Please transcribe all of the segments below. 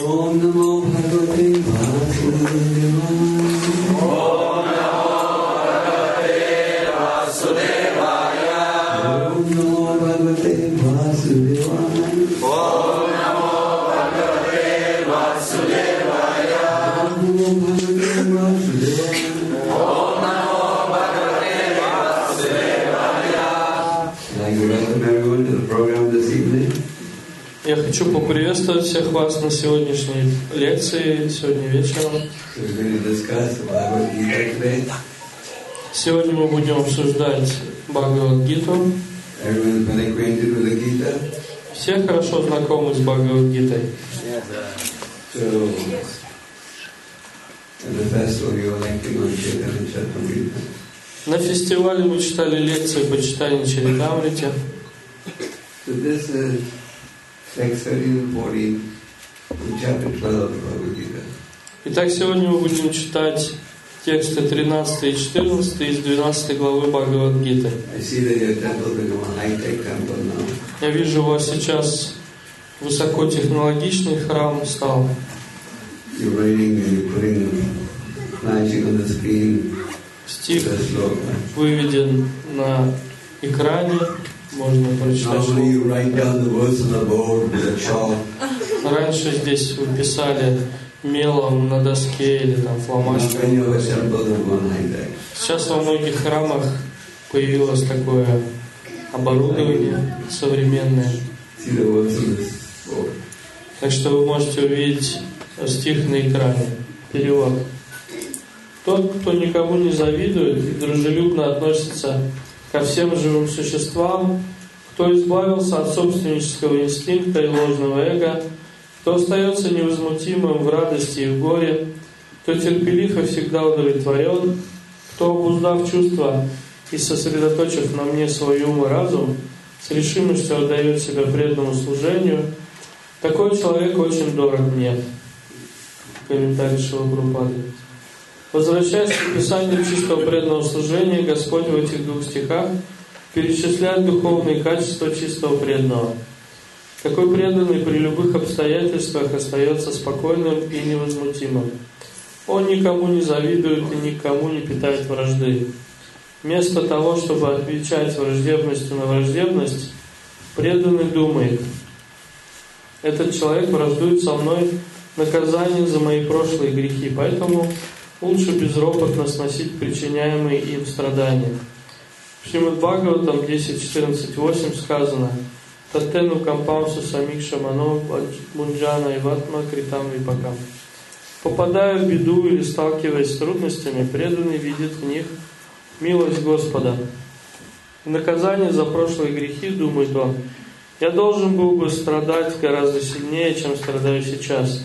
Om Namo Bhagavate Vasudevaya. Om Namo Bhagavate Vasudevaya. Om Namo Bhagavate Vasudevaya. Om Namo Bhagavate Vasudevaya. Om Namo Bhagavate Vasudevaya. I'd like to welcome everyone to the program this evening. Я хочу поприветствовать всех вас на сегодняшней лекции, сегодня вечером. Сегодня мы будем обсуждать Бхагавад-гиту. Все хорошо знакомы с Бхагавад-гитой. На фестивале мы читали лекции по читанию Чаритамрити. Итак, сегодня мы будем читать тексты 13 и 14 из 12 главы Бхагавад-гиты. Я вижу, у вас сейчас высокотехнологичный храм стал. Стих выведен на экране. Можно прочитать. Раньше здесь вы писали мелом на доске или там фломастером. Сейчас во многих храмах появилось такое оборудование современное. Так что вы можете увидеть стих на экране. Перевод. Тот, кто никому не завидует и дружелюбно относится ко всем живым существам, кто избавился от собственнического инстинкта и ложного эго, кто остается невозмутимым в радости и в горе, кто терпелив и всегда удовлетворен, кто, обуздав чувства и сосредоточив на мне свой ум и разум, с решимостью отдает себя преданному служению, такой человек очень дорог мне. Комментарий Шрила Прабхупады. Возвращаясь к описанию чистого преданного служения, Господь в этих двух стихах перечисляет духовные качества чистого преданного. Такой преданный при любых обстоятельствах остается спокойным и невозмутимым. Он никому не завидует и никому не питает вражды. Вместо того, чтобы отвечать враждебностью на враждебность, преданный думает: этот человек враждует со мной в наказание за мои прошлые грехи, поэтому лучше безропотно сносить причиняемые им страдания. В Шримад Бхагаватам 10.14.8 сказано: «Таттену кампамсу самикша мано мунджана и ватма критам випакам». Попадая в беду или сталкиваясь с трудностями, преданный видит в них милость Господа. В наказание за прошлые грехи, думает он, я должен был бы страдать гораздо сильнее, чем страдаю сейчас.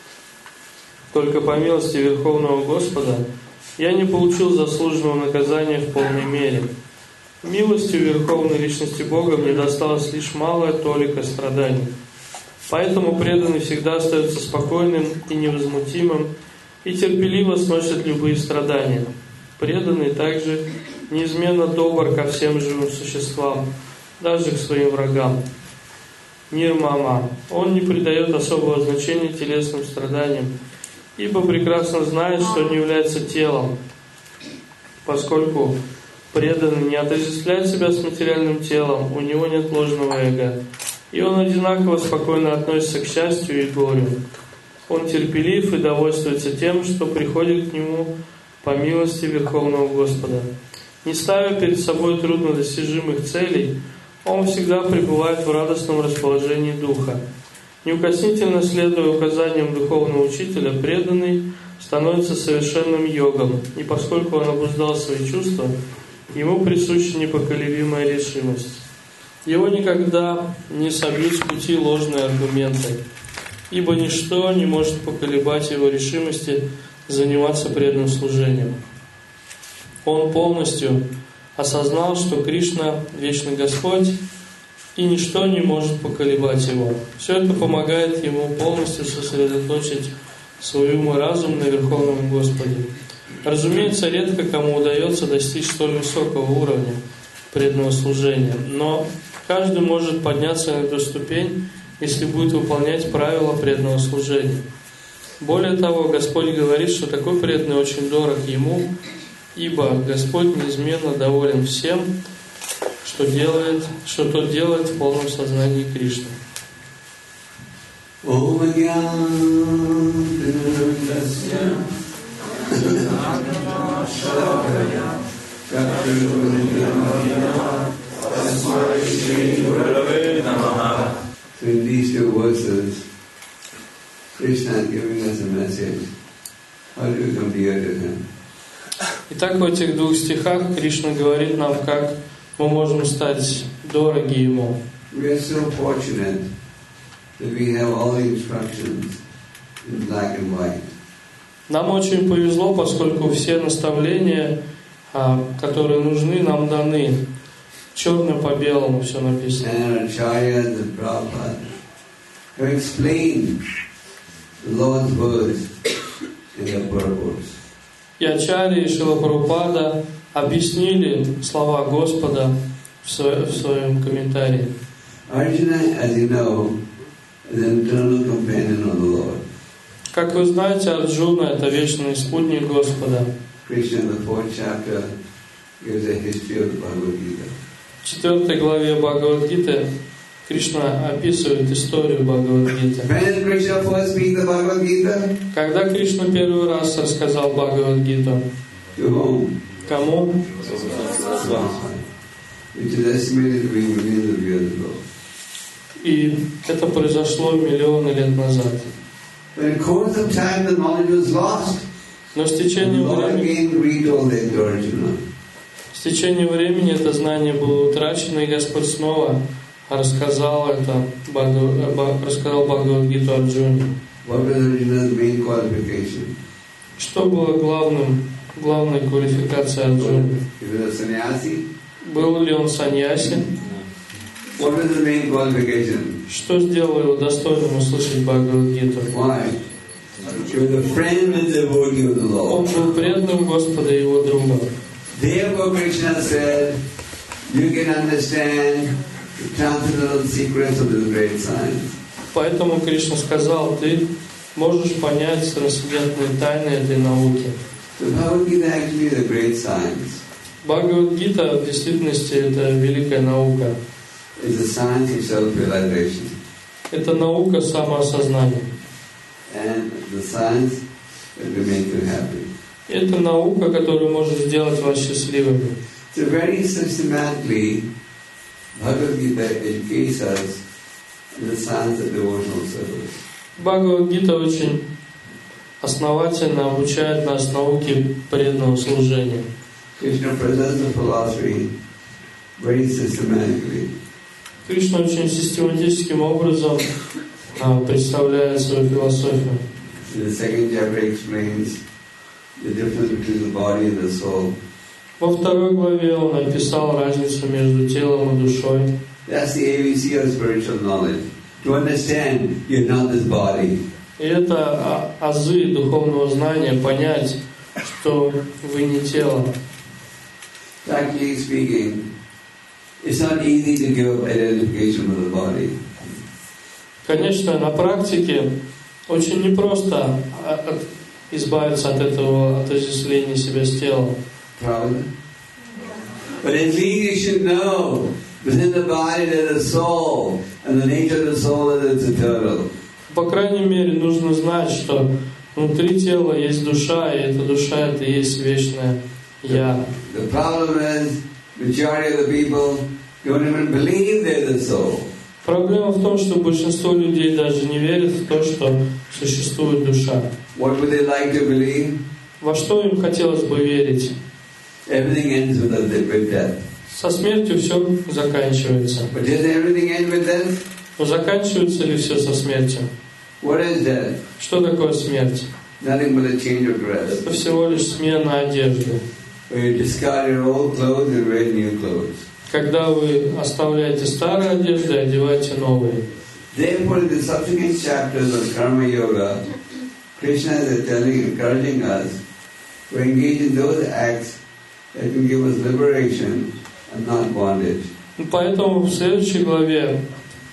Только по милости Верховного Господа я не получил заслуженного наказания в полной мере. Милостью Верховной Личности Бога мне досталась лишь малая толика страданий. Поэтому преданный всегда остается спокойным и невозмутимым и терпеливо сносит любые страдания. Преданный также неизменно добр ко всем живым существам, даже к своим врагам. Нирмама. Он не придает особого значения телесным страданиям, ибо прекрасно знает, что не является телом, поскольку преданный не отождествляет себя с материальным телом, у него нет ложного эго, и он одинаково спокойно относится к счастью и горю. Он терпелив и довольствуется тем, что приходит к нему по милости Верховного Господа. Не ставя перед собой труднодостижимых целей, он всегда пребывает в радостном расположении духа. Неукоснительно следуя указаниям духовного учителя, преданный становится совершенным йогом, и поскольку он обуздал свои чувства, ему присуща непоколебимая решимость. Его никогда не собьют с пути ложные аргументы, ибо ничто не может поколебать его решимости заниматься преданным служением. Он полностью осознал, что Кришна – вечный Господь, и ничто не может поколебать его. Все это помогает ему полностью сосредоточить свой ум и разум на Верховном Господе. Разумеется, редко кому удается достичь столь высокого уровня преданного служения, но каждый может подняться на эту ступень, если будет выполнять правила преданного служения. Более того, Господь говорит, что такой преданный очень дорог Ему, ибо Господь неизменно доволен всем, что тот делает в полном сознании Кришны. So in these two verses, Krishna is giving us a message. How do we come dear to Him? Итак, в этих двух стихах Кришна говорит нам, как мы можем стать дороги Ему. We are so fortunate that we have all the instructions in black and white. Нам очень повезло, поскольку все наставления, которые нужны, нам даны. Черным по белому все написано. And Acharya and Prabhupada have explained the Lord's words in their purport. И Ачарья и Шрила Прабхупада объяснили слова Господа в своем комментарии. Arjuna, as you know, is an eternal companion of the Lord. Как вы знаете, Арджуна — это вечный спутник Господа. Krishna in the 4th chapter gives a history of the Bhagavad Gita. В 4 главе Бхагавад-гиты Кришна описывает историю Бхагавад-гиты. When did Krishna first speak the Bhagavad Gita? Когда Кришна первый раз рассказал Бхагавад-гиту? To whom? Кому? Which is estimated to be millions of years ago. И это произошло миллионы лет назад. But in course of time the knowledge was lost. Но с The течением Lord времени, again retold it to Arjuna. с tечением времени это знание было утрачено, и Господь снова рассказал рассказал Бхагавад-гиту Арджуне. What was Arjuna's main qualification? Что было главной квалификацией Арджуны? He was a sannyasi. Был ли он саньяси? What was the main qualification? Что сделало его достойным услышать Бхагавад-гиту? Why? He was a friend and devotee of the Он Lord. был преданным Господа и его другом. Therefore Krishna said, you can understand the transcendental secrets of this great science. Поэтому Кришна сказал, ты можешь понять трансцендентные тайны этой науки. The Bhagavad Gita actually is a great science. Бхагавад-гита в действительности это великая наука. It's a science of self-realization. Это наука самоосознания. And the science that will make you happy. Это наука, которая может сделать вас счастливыми. So very systematically, Bhagavad Gita educates us in the science of devotional service. Бхагавад-гита очень основательно обучает нас науке преданного служения. Krishna presents the philosophy very systematically. Кришна очень систематическим образом представляет свою философию. In the 2nd chapter explains the difference between the body and the soul. Во 2 главе он описал разницу между телом и душой. That's the ABC of spiritual knowledge. To understand you're not this body. И это азы духовного знания, понять, что вы не тело. Practically speaking, it's not easy to give up identification with the body. Конечно, на практике очень непросто избавиться от этого отождествления себя с телом. Правда? But at least you should know within the body there's a soul, and the nature of the soul is it's eternal. По крайней мере, нужно знать, что внутри тела есть душа, и эта душа — это и есть вечное Я. The problem is, majority of the people don't even believe there's a soul. Проблема в том, что большинство людей даже не верят в то, что существует душа. What would they like to believe? Во что им хотелось бы верить? Everything ends with death. Со смертью все заканчивается. But does everything end with death? Но заканчивается ли все со смертью? What is death? Что такое смерть? Nothing but a change of dress. Это всего лишь смена одежды. Where you discard your old clothes and wear new clothes. Когда вы оставляете старые одежды и одеваете новые. Therefore, in the subsequent chapters of Karma Yoga, Krishna is encouraging us to engage in those acts that can give us liberation and not bondage. Поэтому в следующей главе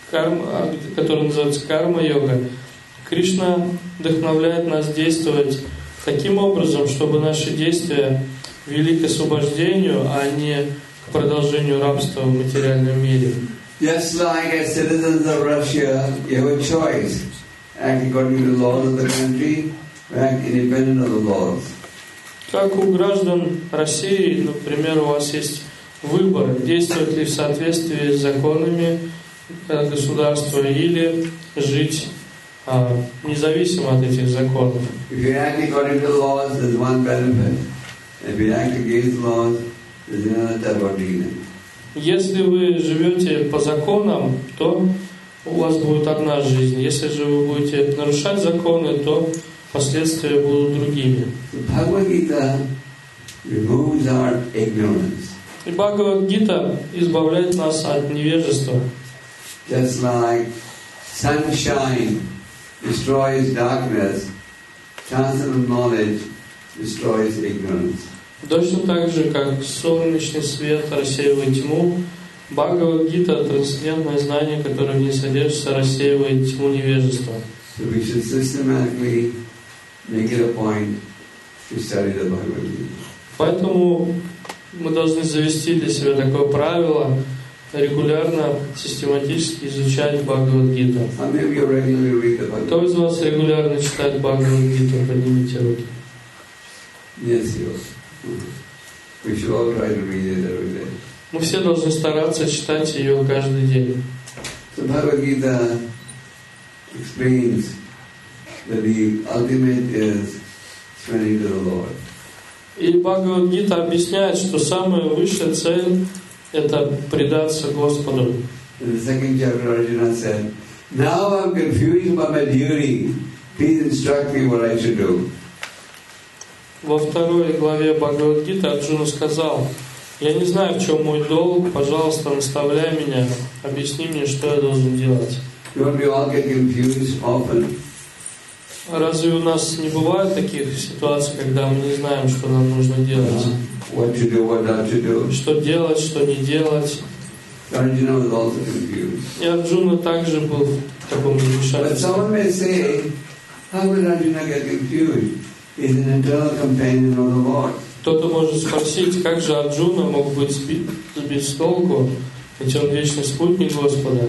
который называется карма-йога, Кришна вдохновляет нас действовать таким образом, чтобы наши действия вели к освобождению, а не к продолжению рабства в материальном мире. Just like as citizens of Russia, you have a choice. Act according to the laws of the country, act independent of the laws. Как у граждан России, например, у вас есть выбор, действовать ли в соответствии с законами государства или жить независимо от этих законов. If you act according to the laws, there's one benefit. If you act against the laws, there's another type of demon. Если вы живете по законам, то у вас будет одна жизнь. Если же вы будете нарушать законы, то последствия будут другими. Bhagavad-gita removes our ignorance. И Бхагавад-гита избавляет нас от невежества. Just like sunshine destroys darkness, transcendental knowledge destroys ignorance. Точно так же, как солнечный свет рассеивает тьму, Бхагавад-гита, трансцендентное знание, которое в ней содержится, рассеивает тьму невежества. So we should systematically make it a point to study the Bhagavad-gita. Поэтому мы должны завести для себя такое правило регулярно, систематически изучать Бхагавад-гиту. Кто из вас регулярно читает Бхагавад-гиту? Поднимите руки. Yes, we should all try to read it every day. Мы все должны стараться читать ее каждый день. So Bhagavad-gita explains that the ultimate is surrendering to the Lord. И Бхагавад-гита объясняет, что самая высшая цель – это предаться Господу. In the second chapter, Arjuna said, "Now I am confused about my duty. Please instruct me what I should do." Во второй главе Бхагавад-гиты Арджуна сказал: «Я не знаю, в чем мой долг, пожалуйста, наставляй меня, объясни мне, что я должен делать». Don't we all get confused often? Разве у нас не бывает таких ситуаций, когда мы не знаем, что нам нужно делать? What to do, what not to do. Что делать, что не делать? Arjuna was also confused. И Арджуна также был в таком But замешательстве. someone may say, how will Arjuna get confused? He's an eternal companion of the Lord. Кто-то может спросить, как же Арджуна мог быть сбит с толку, ведь он вечный спутник Господа.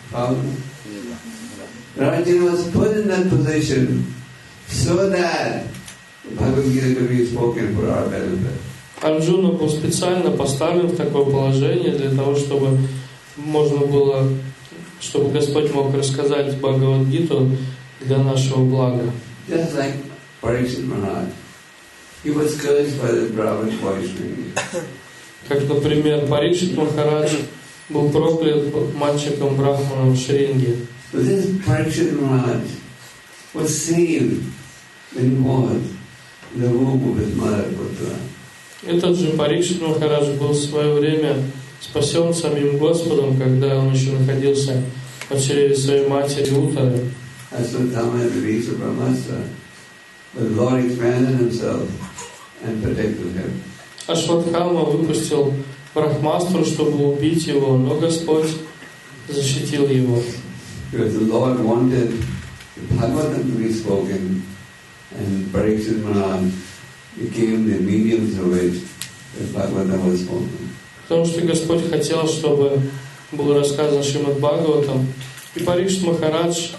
Arjuna was put in that position so that the Bhagavad Gita could be spoken for our benefit. Арджуна был специально поставлен в такое положение для того, чтобы можно было, чтобы Господь мог рассказать Бхагавад-гиту для нашего блага. Just like Parikshit Maharaj, he was cursed by the Brahmin boys. Как, например, Парикшит Махарадж был проклят мальчиком Брахманом в Шринге. So this Parikshit Maharaj was saved when he was in the womb of his mother Putra. Этот же Парикшит Махарадж был в свое время спасен самим Господом, когда он еще находился в чреве своей матери Уттары. Aswatthama had released Brahmastra, but the Lord expanded himself and protected him. Ашватхама выпустил Брахмастру, чтобы убить его, но Господь защитил его. Because the Lord wanted the Bhagavatam to be spoken, and Parikshit Maharaj became the medium through which the Bhagavatam was spoken. Потому что Господь хотел, чтобы был рассказан Шримад Бхагаватам, и Парикшит Махарадж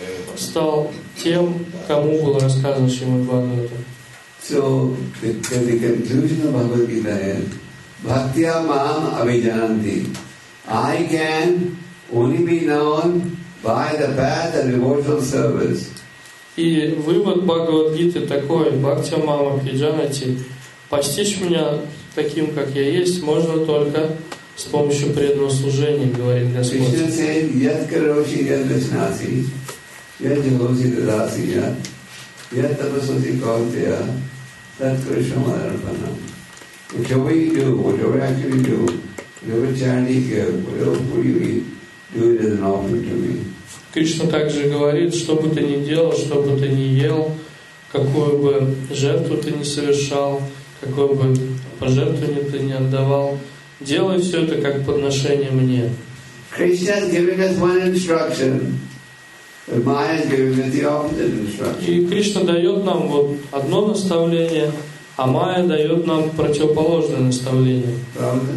стал тем, кому был рассказан Шримад Бхагаватам. So the conclusion of Bhagavad Gita is Bhaktya Mam Abhijanti. I can only be known by the path of devotional service. И вывод Бхагавад-гиты такой: Бхактя Мама Пиджанати, постичь меня таким, как я есть, можно только с помощью преданного служения, говорит Господь. Krishna said, Yat karoshi yat vishnasi, yat jahosi dadasi yat, yat tapasasi kaunteya, tat krishnamadarpanam. Whatever you do, whatever action you do, whatever charity you give, whatever food you eat, do it as an offering to me. Кришна также говорит, что бы ты ни делал, что бы ты ни ел, какую бы жертву ты ни совершал, какое бы пожертвование ты ни отдавал, делай все это как подношение мне. Krishna is giving us one instruction, but Maya is giving us the opposite instruction. И Кришна дает нам вот одно наставление, а Майя дает нам противоположное наставление. Правда?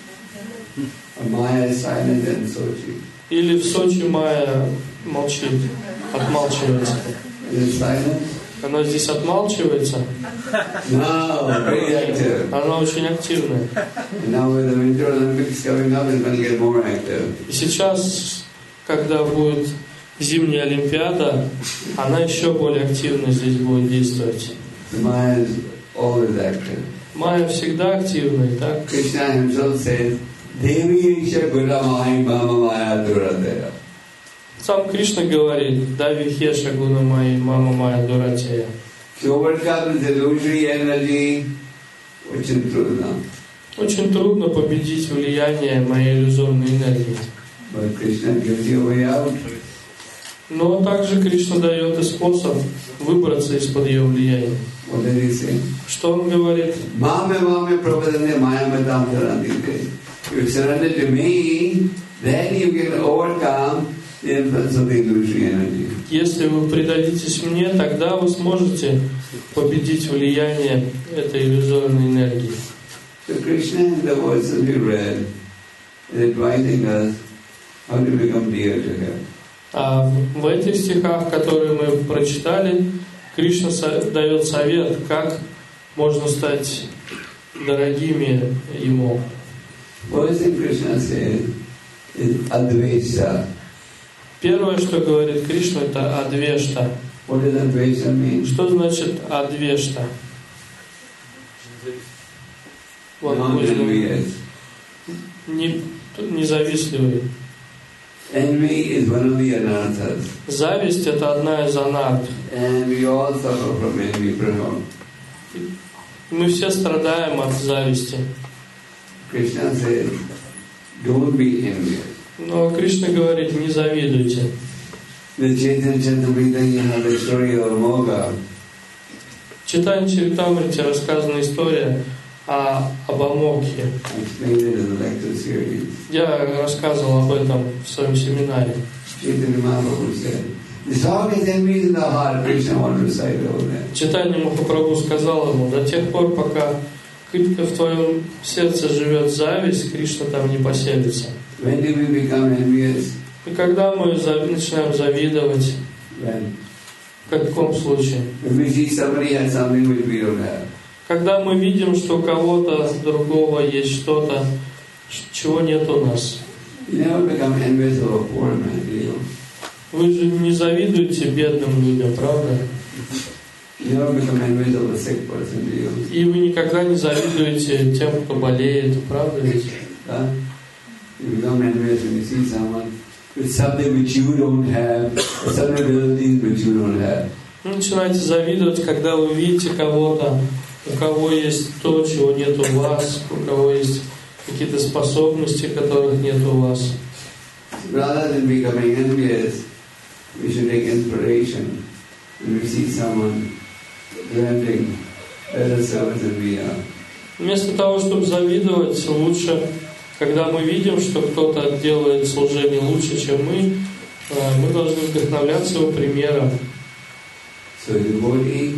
Maya is silent in Sochi. Или в Сочи Майя молчит, отмалчивается. Is it silent? Она здесь отмалчивается. No, very active. Она очень активная. And now with the Winter Olympics coming up, it's going to get more active. И сейчас, когда будет зимняя Олимпиада, она еще более активно здесь будет действовать. Maya is always active. Майя всегда активная, так? Krishna himself says, Devi Isha Guna Mahi Mama Maya Durataya. Сам Кришна говорит, Дави Хеша Гуна Майи, Мама Майя Дуратея. To overcome the illusory energy, очень трудно. Очень трудно победить влияние моей иллюзорной энергии. But Krishna gives you a way out. Но также Кришна дает и способ выбраться из-под ее влияния. What did he say? Что он говорит? Mame mame prabhadane mayamatam sarandite. If you surrender to me, then you can overcome the influence of the illusory energy. Если вы предадитесь мне, тогда вы сможете победить влияние этой иллюзорной энергии. So Krishna in the verses we read is advising us how to become dear to him. А в этих стихах, которые мы прочитали, Кришна дает совет, как можно стать дорогими Ему. First thing Krishna says is Advaita. Первое, что говорит Кришна, это Адвешта. What does Advaita mean? Что значит Адвешта? Non-envious. Независтливый. Envy is one of the anarthas. Зависть — это одна из анарт. And we all suffer from envy, Prabhu. Мы все страдаем от зависти. Krishna says, don't be envious. Но Кришна говорит, не завидуйте. The Chaitanya Charitamrita, you know the story of Moga. В Чайтанья Чаритамрите рассказана история об Амоке. I explained it in the lecture series. Я рассказывал об этом в своем семинаре. Chaitanya Mahaprabhu said, the song is envy in the heart. Krishna wants to recite over there. Чайтанья Махапрабху сказал ему, до тех пор, пока в твоем сердце живет зависть, Кришна там не поселится. When do we become envious? И когда мы начинаем завидовать, When? в каком случае? If we see somebody has something which we don't have. Когда мы видим, что у кого-то другого есть что-то, чего нет у нас. You never become envious of a poor man, do you? Вы же не завидуете бедным людям, правда? You never become envious of a sick person, do you? И вы никогда не завидуете тем, кто болеет, правда ведь? Huh? You become envious when you see someone with something which you don't have, or some abilities which you don't have. Вы начинаете завидовать, когда вы видите кого-то, у кого есть то, чего нет у вас, у кого есть какие-то способности, которых нет у вас. Rather than becoming envious, we should take inspiration when we see someone granting better service than we are. Вместо того, чтобы завидовать, лучше, когда мы видим, что кто-то делает служение лучше, чем мы должны вдохновляться его примером. So the devotee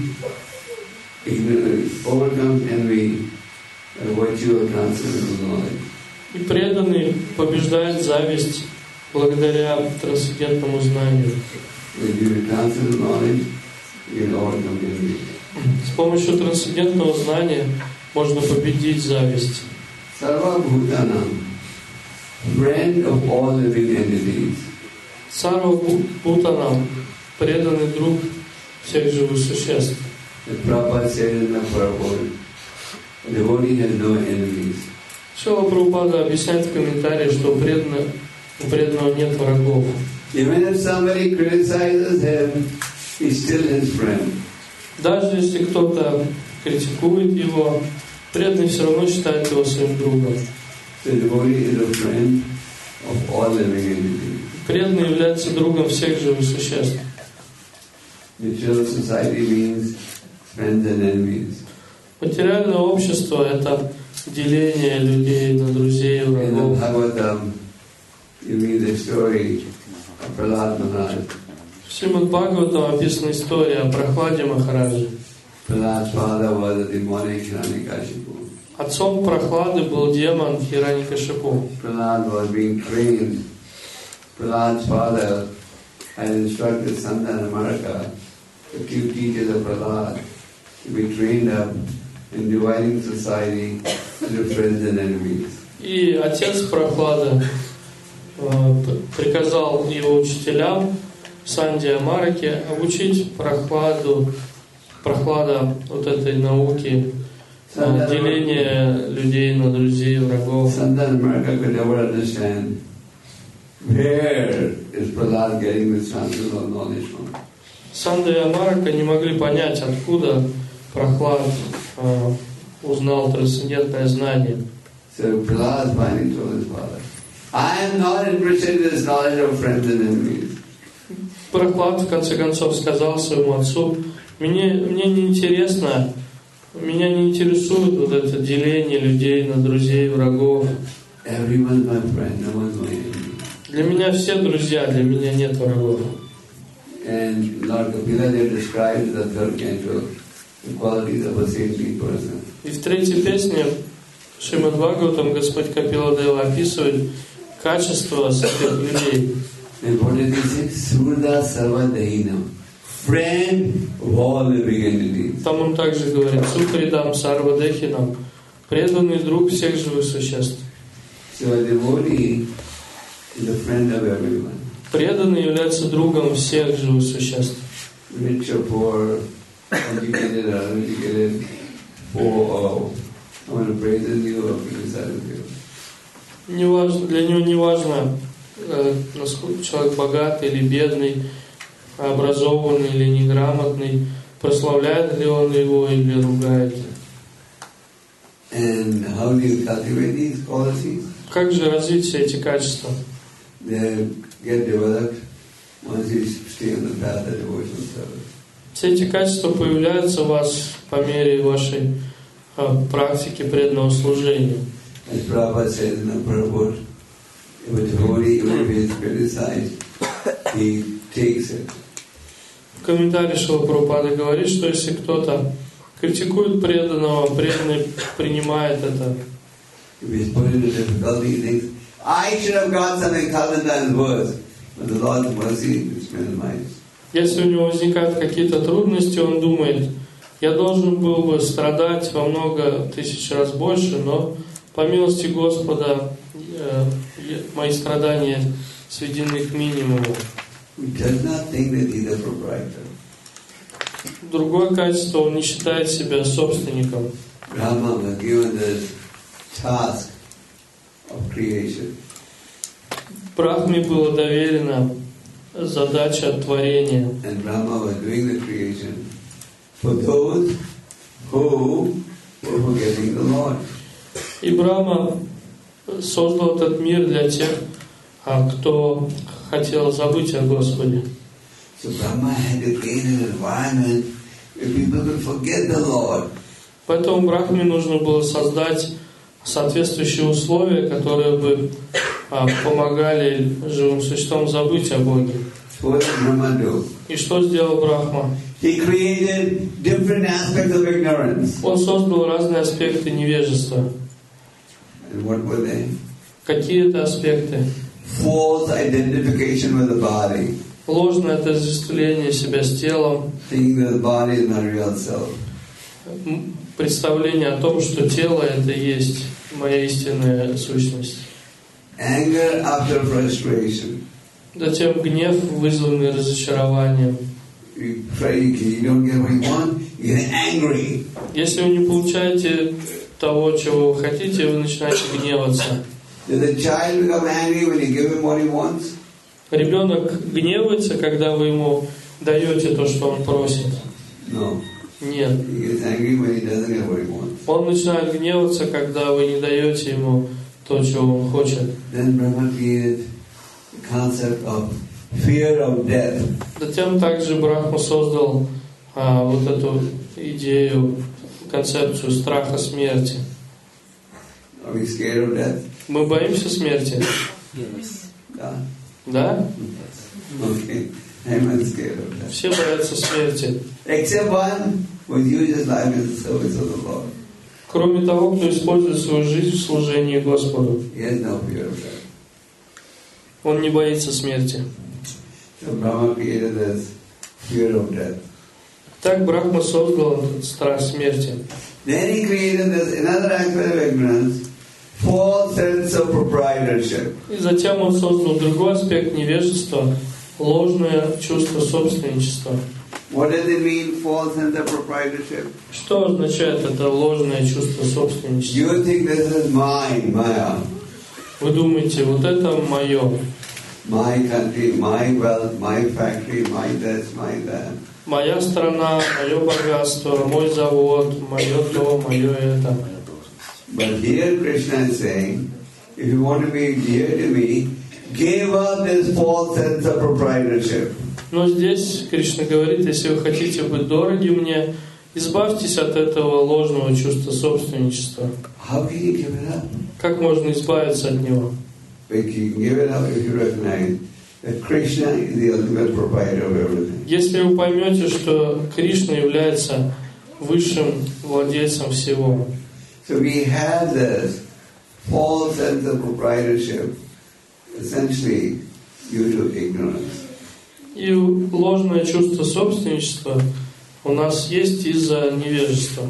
overcomes envy by virtue of transcendental knowledge. И преданный побеждает зависть благодаря трансцендентному знанию. With your transcendental knowledge, you can overcome envy. С помощью трансцендентного знания можно победить зависть. Sarva Bhutanam, friend of all living entities. Сарва Бхутанам, преданный друг всех живых существ. The Prabhupada said in the purport, the devotee has no enemies. Шрила Прабхупада объясняет в комментарии, что у преданного нет врагов. Even if somebody criticizes him, he's still his friend. Даже если кто-то критикует его, преданный все равно считает его своим другом. The devotee is a friend of all living entities. Преданный является другом всех живых существ. Material society means friends and enemies. Материальное общество — это деление людей на друзей и In the врагов. Bhagavatam, you read the story of Prahlad Maharaj. В Шримад Бхагаватам описана история о Прохладе Махараджи. Prahlad's father was a demonic Hiranyakashipu. Отцом Прохлады был демон Хираньякашипу. Prahlad was being trained. Prahlad's father had instructed Santana Maraka, the few teachers of Prahlad, to be trained up in dividing society into friends and enemies. И отец Прохлады приказал его учителям Сандия Мараке обучить Прохлада вот этой науки деления людей на друзей и врагов. Santana Maraka could never understand where is Prahlad getting this transcendental knowledge from. Сандия Марака не могли понять, откуда Прохлад узнал трансцендентное знание. So Prahlad finally told his father, I am not interested in this knowledge of friends and enemies. Прохлад в конце концов сказал своему отцу: мне не интересно, меня не интересует вот это деление людей на друзей и врагов. Everyone's my friend, no one's my enemy. Для меня все друзья, для меня нет врагов. And Lord Kapila Dev describes the third canto, the qualities of a saintly person. И в третьей песне Шримад Бхагаватам Господь Капила Дева описывает качество святых людей. And what is it? Surda Sarva Dahinam, friend of all living entities. Там он также говорит: Супридам Сарвадехинам, преданный друг всех живых существ. So a devotee is a friend of everyone. Преданный является другом всех живых существ. Rich or poor, educated or uneducated, poor or someone who praises you or criticizes you. Для него не важно, насколько человек богатый или бедный, образованный или неграмотный, прославляет ли он его или ругает. And how do you cultivate these qualities? Как же развить все эти качества? They get developed once you stay on the path of devotional service. Все эти качества появляются у вас по мере вашей практики преданного служения. As Prabhupada says in the purport, if a devotee, even if he is criticized, he takes it. В комментарии Шрила Прабхупада говорит, что если кто-то критикует преданного, преданный принимает это. If he is put into difficulty, he thinks, I should have got something 1,000 times worse. But the Lord's mercy is minimized. Если у него возникают какие-то трудности, он думает: я должен был бы страдать во много тысяч раз больше, но по милости Господа мои страдания сведены к минимуму. He does not think that he is a proprietor. Другое качество: он не считает себя собственником. Brahma was given the task of creation. Брахме было доверено задача творения. And Brahma was doing the creation for those who were forgetting the Lord. И Брахма создал этот мир для тех, кто хотел забыть о Господе. So Brahma had to create an environment where people could forget the Lord. Поэтому Брахме нужно было создать соответствующие условия, которые бы помогали живым существам забыть о Боге. What did Brahma do? И что сделал Брахма? He created different aspects of ignorance. Он создал разные аспекты невежества. And what were they? Какие это аспекты? False identification with the body. Ложное отождествление себя с телом, Thinking that the body is not real self. представление о том, что тело это и есть моя истинная сущность. Anger after frustration. Затем гнев, вызванный разочарованием. You don't get what you want, you get angry. Если вы не получаете того, чего вы хотите, вы начинаете гневаться. Does the child become angry when you give him what he wants? Ребенок гневается, когда вы ему даете то, что он просит? No. Нет. He gets angry when he doesn't get what he wants. Он начинает гневаться, когда вы не даете ему то, чего он хочет. Then Brahma created the concept of fear of death. Затем также Брахма создал вот эту идею, концепцию страха смерти. Are we scared of death? Мы боимся смерти? Yeah? Да? Okay. I'm scared of that. Все боятся смерти. Except one who uses life in the service of the Lord. Кроме того, кто использует свою жизнь в служении Господу. He has no fear of that. Он не боится смерти. So Brahma created this fear of death. Так Брахма создал этот страх смерти. Then he created this another aspect of ignorance, false sense of proprietorship. И затем он создал другой аспект невежества, ложное чувство собственничества. What does it mean, false sense of proprietorship? Что означает это ложное чувство собственничества? You think this is mine, Maya. Вы думаете, вот это мое. My country, my wealth, my factory, my this, my that. Моя страна, мое богатство, мой завод, мое то, мое это. But here Krishna is saying, if you want to be dear to me, give up this false sense of proprietorship. Но здесь Кришна говорит, если вы хотите быть дороги мне, избавьтесь от этого ложного чувства собственничества. How can you give it up? Как можно избавиться от него? But you can give it up if you recognize that Krishna is the ultimate proprietor of everything. Если вы поймете, что Кришна является высшим владельцем всего. So we have this false sense of proprietorship, essentially due to ignorance. И ложное чувство собственничества у нас есть из-за невежества.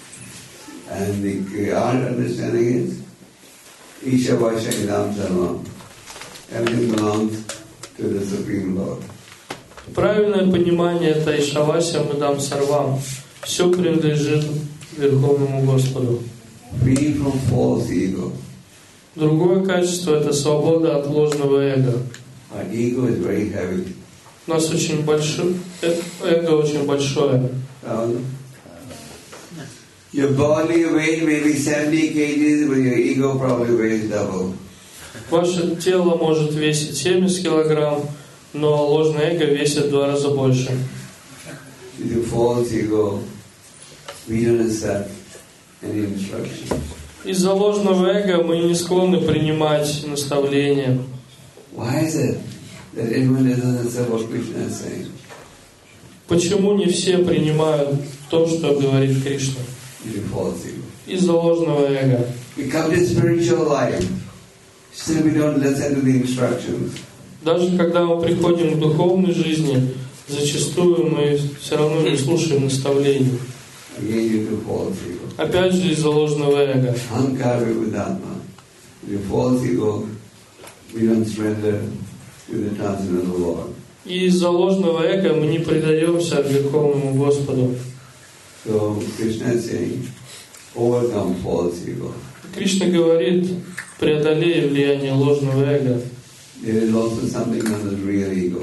And our understanding is Isha Vasha Idam Sarvam. Everything belongs to the Supreme Lord. Правильное понимание это Ишавася Мадам Сарвам. Все принадлежит Верховному Господу. Free from false ego. Другое качество это свобода от ложного эго. Our ego is very heavy. У нас очень большое эго очень большое. Your body weight may be 70 kgs, but your ego probably weighs double. Ваше тело может весить 70 килограмм, но ложное эго весит в 2 раза больше. With your false ego, we don't accept any instruction. Из-за ложного эго мы не склонны принимать наставления. Why is it that everyone doesn't accept what Krishna is saying? Почему не все принимают то, что говорит Кришна? Due to false ego. Из-за ложного эго. We come to spiritual life, still we don't listen to the instructions. Даже когда мы приходим к духовной жизни, зачастую мы все равно не слушаем наставлений. Again, due to false ego. Опять же из-за ложного эго. Ahankara vivedātma. Due to false ego, we don't surrender to the transcendent of the Lord. И из-за ложного эго мы не предаемся Верховному Господу. So Krishna is saying, overcome false ego. Кришна говорит, преодолей влияние ложного эго. There is also something known as real ego.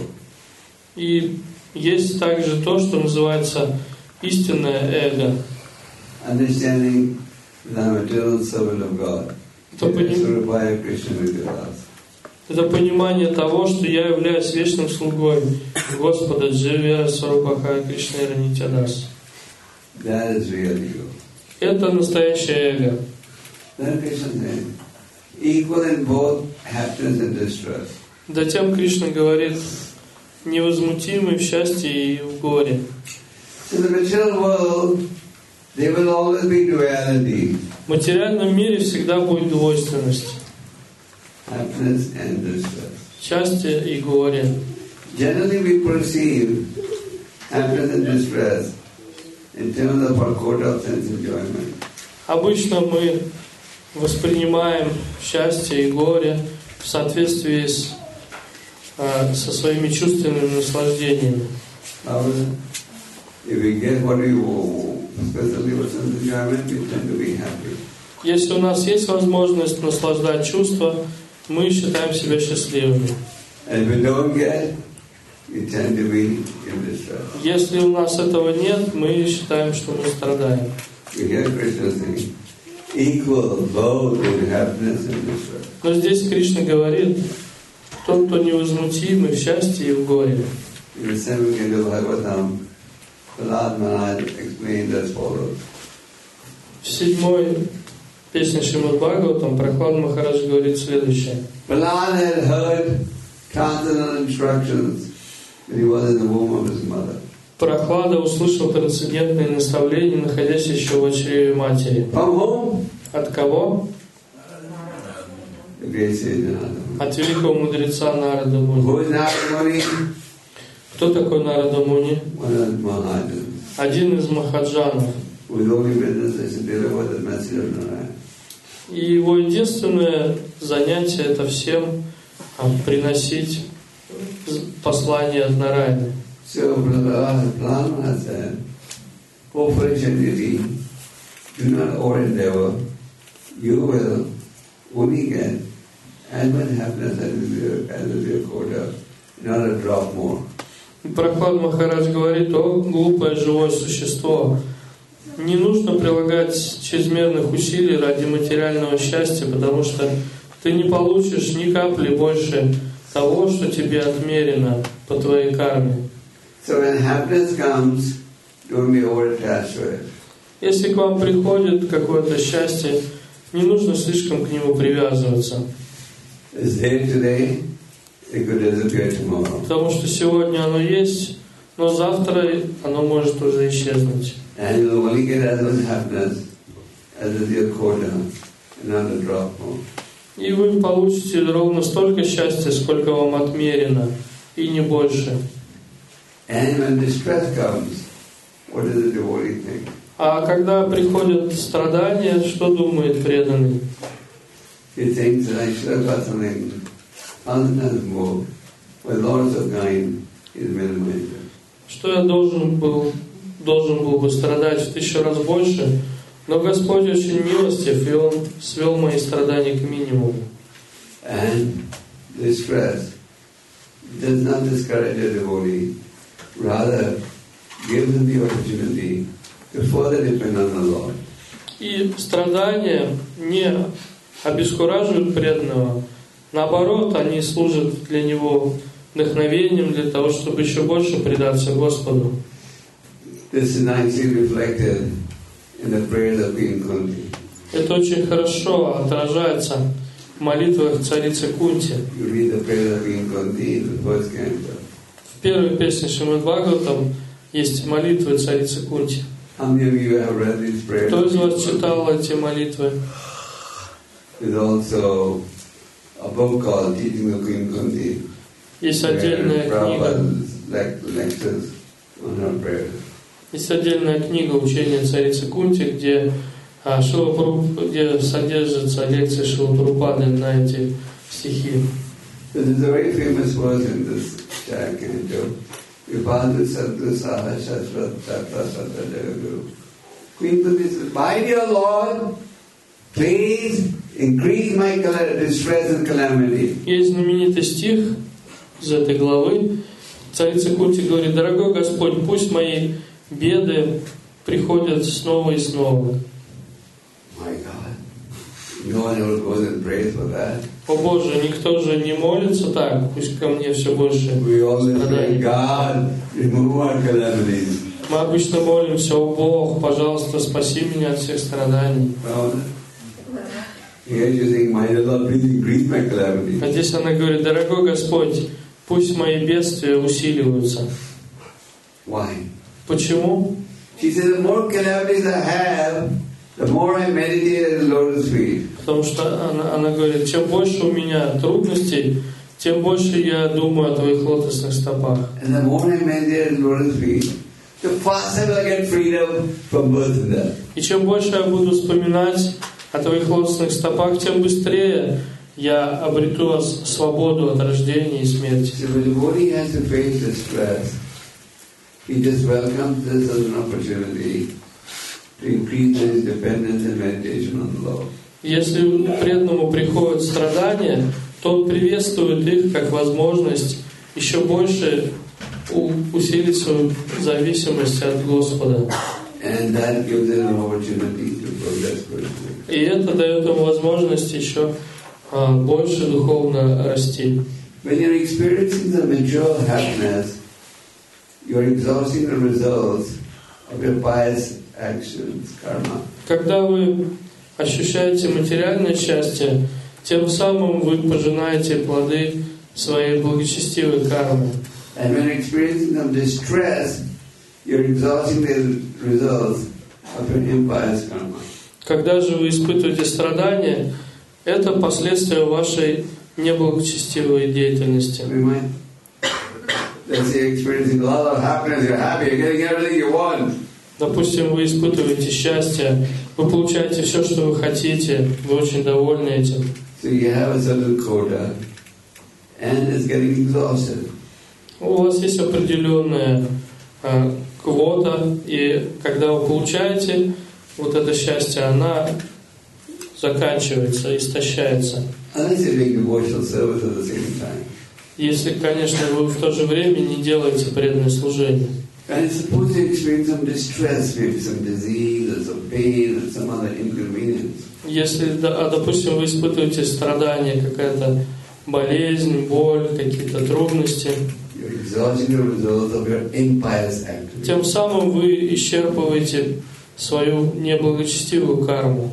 И есть также то, что называется истинное эго. Understanding that I am an eternal servant of God. Surabhaya Krishna Vidyadas. Это понимание того, что я являюсь вечным слугой Господа Дживера Сварупаха Кришнера Нитядас. That is real ego. Это настоящее эго. Then Krishna says, equal in both happiness and distress. Затем Кришна говорит, невозмутимый в счастье и в горе. So the material world, there will always be duality. В материальном мире всегда будет двойственность. Happiness and distress. Счастье и горе. Generally we perceive happiness and distress in terms of our quota of sense enjoyment. Обычно мы воспринимаем счастье и горе в соответствии со своими чувственными наслаждениями. If we get what we want, especially for sense enjoyment, we tend to be happy. Если у нас есть возможность наслаждать чувства, мы считаем себя счастливыми. And if we don't get, we tend to be in distress. Если у нас этого нет, мы считаем, что мы страдаем. We hear Krishna saying, equal both in happiness and distress. Но здесь Кришна говорит, тот, кто невозмутим и в счастье, и в горе. In the seventh canto of Bhagavatam, Prahlad Maharaj explained as follows. В 7-й песне Шримад Бхагаватам Прахлад Махарадж говорит следующее. Prahlad had heard transcendental instructions when he was in the womb of his mother. Прохлада услышал трансцендентные наставления, находясь еще в чреве матери. From whom? От кого? The great sage Narada. От великого мудреца Нарада Муни. Who is Narada Muni? Кто такой Нарада Муни? One of the Mahajans, Один из махаджанов. whose only business is to deliver the message of Narayana. И его единственное занятие — это всем приносить послание от Нараяны. So Prahlad has said, O foolish entity, do not over-endeavor, you will only get as much happiness as is your quota, not a drop more. Прохлад Махарадж говорит: о, глупое живое существо, не нужно прилагать чрезмерных усилий ради материального счастья, потому что ты не получишь ни капли больше того, что тебе отмерено по твоей карме. So when happiness comes, don't be over-attached to it. Если к вам приходит какое-то счастье, не нужно слишком к нему привязываться. It's there today, it could disappear tomorrow. Потому что сегодня оно есть, но завтра оно может уже исчезнуть. And you will only get as much happiness as is your quota, not a drop more. И вы получите ровно столько счастья, сколько вам отмерено, и не больше. And when distress comes, what does the devotee think? А когда приходят страдания, что думает преданный? He thinks that I should have got something 1,000 times more, but Lord is so kind, He's minimized it. Что я должен был бы страдать в 1000 раз больше, но Господь очень милостив, и Он свел мои страдания к минимуму. And distress does not discourage a devotee, rather gives him the opportunity to further depend on the Lord. И страдания не обескураживают преданного, наоборот, они служат для него вдохновением, для того, чтобы еще больше предаться Господу. This is nicely reflected in the prayers of Queen Kunti. Это очень хорошо отражается в молитвах царицы Кунти. You read the prayers of Queen Kunti in the first canto. В первой песне Шримад Бхагаватам есть молитвы царицы Кунти. How many of you have read these prayers? Кто из вас читал эти молитвы? There's also a book called Teaching of Queen Kunti. Есть отдельная книга. Lectures on her prayers. Есть отдельная книга «Учение царицы Кунти», где содержатся лекции Шрила Прабхупады на эти стихи. So there's a very famous verse in this canto. Vipadu Sadhu Saha Shasvat Tata Sata Jagaguru. Queen Kunti says, my dear Lord, please increase my distress and calamity. Есть знаменитый стих из этой главы. Царица Кунти говорит: дорогой Господь, пусть мои беды приходят снова и снова. My God, no one ever goes and prays for that. О Боже, никто же не молится так, пусть ко мне все больше We always pray, страданий. God, remove our calamities. Мы обычно молимся: о Бог, пожалуйста, спаси меня от всех страданий. Well, here she's saying, my dear Lord, please increase my calamities. А здесь она говорит: дорогой Господь, пусть мои бедствия усиливаются. Why? Почему? She says, the more calamities I have, the more I meditate at the lotus feet. Потому что она говорит: чем больше у меня трудностей, тем больше я думаю о твоих лотосных стопах. And the more I meditate at the lotus feet, the faster I get freedom from birth and death. И чем больше я буду вспоминать о твоих лотосных стопах, тем быстрее я обрету свободу от рождения и смерти. So when the devotee has to face distress, he just welcomes this as an opportunity to increase his dependence and meditation on the Lord. Если преданному приходят страдания, то он приветствует их как возможность еще больше усилить свою зависимость от Господа. And that gives him an opportunity to progress spiritually. И это дает ему возможность еще больше духовно расти. When you're experiencing the mature happiness, you're exhausting the results of your pious actions, karma. Когда вы ощущаете материальное счастье, тем самым вы пожинаете плоды своей благочестивой кармы. And when experiencing some distress, you're exhausting the results of your impious karma. Когда же вы испытываете страдания, это последствия вашей неблагочестивой деятельности. Let's say you're experiencing a lot of happiness, you're happy, you're getting everything you want. Допустим, вы испытываете счастье, вы получаете все, что вы хотите, вы очень довольны этим. So you have a certain quota, and it's getting exhausted. У вас есть определенная квота, и когда вы получаете вот это счастье, она заканчивается, истощается. Если, конечно, вы в то же время не делаете преданное служение. Если, допустим, вы испытываете страдания, какая-то болезнь, боль, какие-то трудности, тем самым вы исчерпываете свою неблагочестивую карму.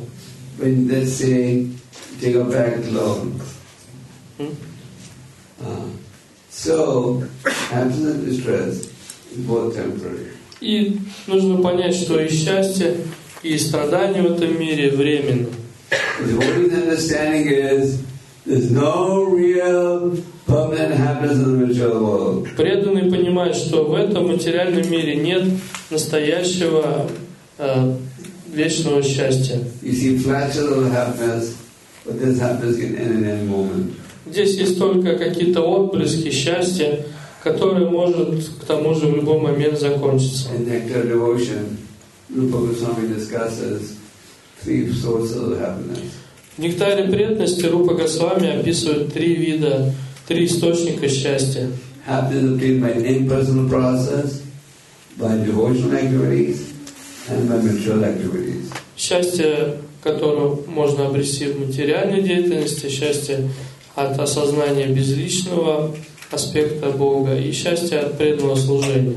И нужно понять, что и счастье, и страдания в этом мире временны. Преданный понимает, что в этом материальном мире нет настоящего вечного счастья. Здесь есть только какие-то отблески счастья, которые может к тому же в любой момент закончиться. В нектаре преданности Рупа Госвами описывает три источника счастья. Счастье, которое можно обрести в материальной деятельности, счастье от осознания безличного аспекта Бога и счастье от преданного служения.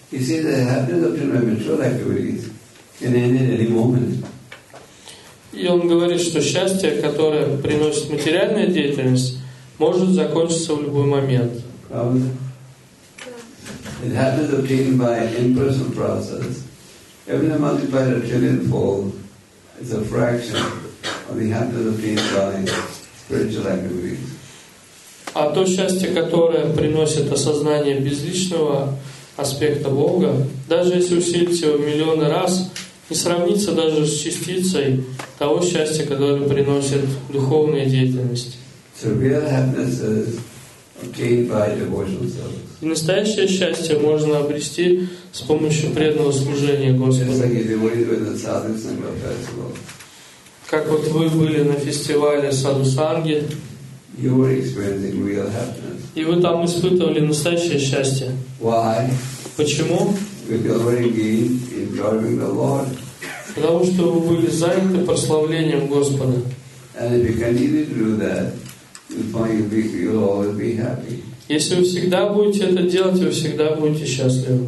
И он говорит, что счастье, которое приносит материальная деятельность, может закончиться в любой момент. It happens obtained by impersonal process. Every multiplied a trillionfold is a fraction of the happiness obtained by spiritual activities. А то счастье, которое приносит осознание безличного аспекта Бога, даже если усилить его в миллионы раз, не сравнится даже с частицей того счастья, которое приносит духовная деятельность. So real happiness is obtained by devotional service. И настоящее счастье можно обрести с помощью преданного служения Господу. Как вот вы были на фестивале Саду-санги, и вы там испытывали настоящее счастье. Why? Почему? Потому что вы были заняты прославлением Господа. Если вы всегда будете это делать, вы всегда будете счастливы.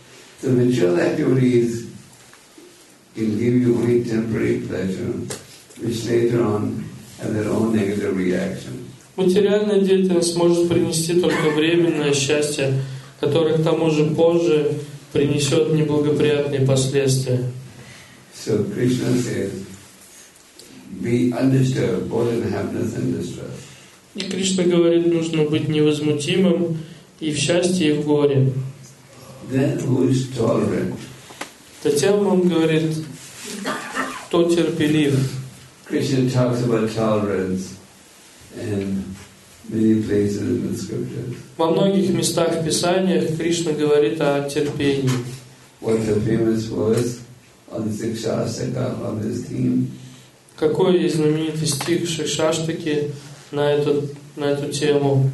Материальная деятельность может принести только временное счастье, которое к тому же позже принесет неблагоприятные последствия. So Krishna says, be undisturbed both in happiness and distress. И Кришна говорит, нужно быть невозмутимым и в счастье, и в горе. Then who is tolerant? Затем он говорит, кто терпелив. Krishna talks about tolerance in many places in the scriptures. Во многих местах в Писаниях Кришна говорит о терпении. What's the famous verse on Sikshastaka on this theme? Какой есть знаменитый стих Шикшаштаки на эту тему?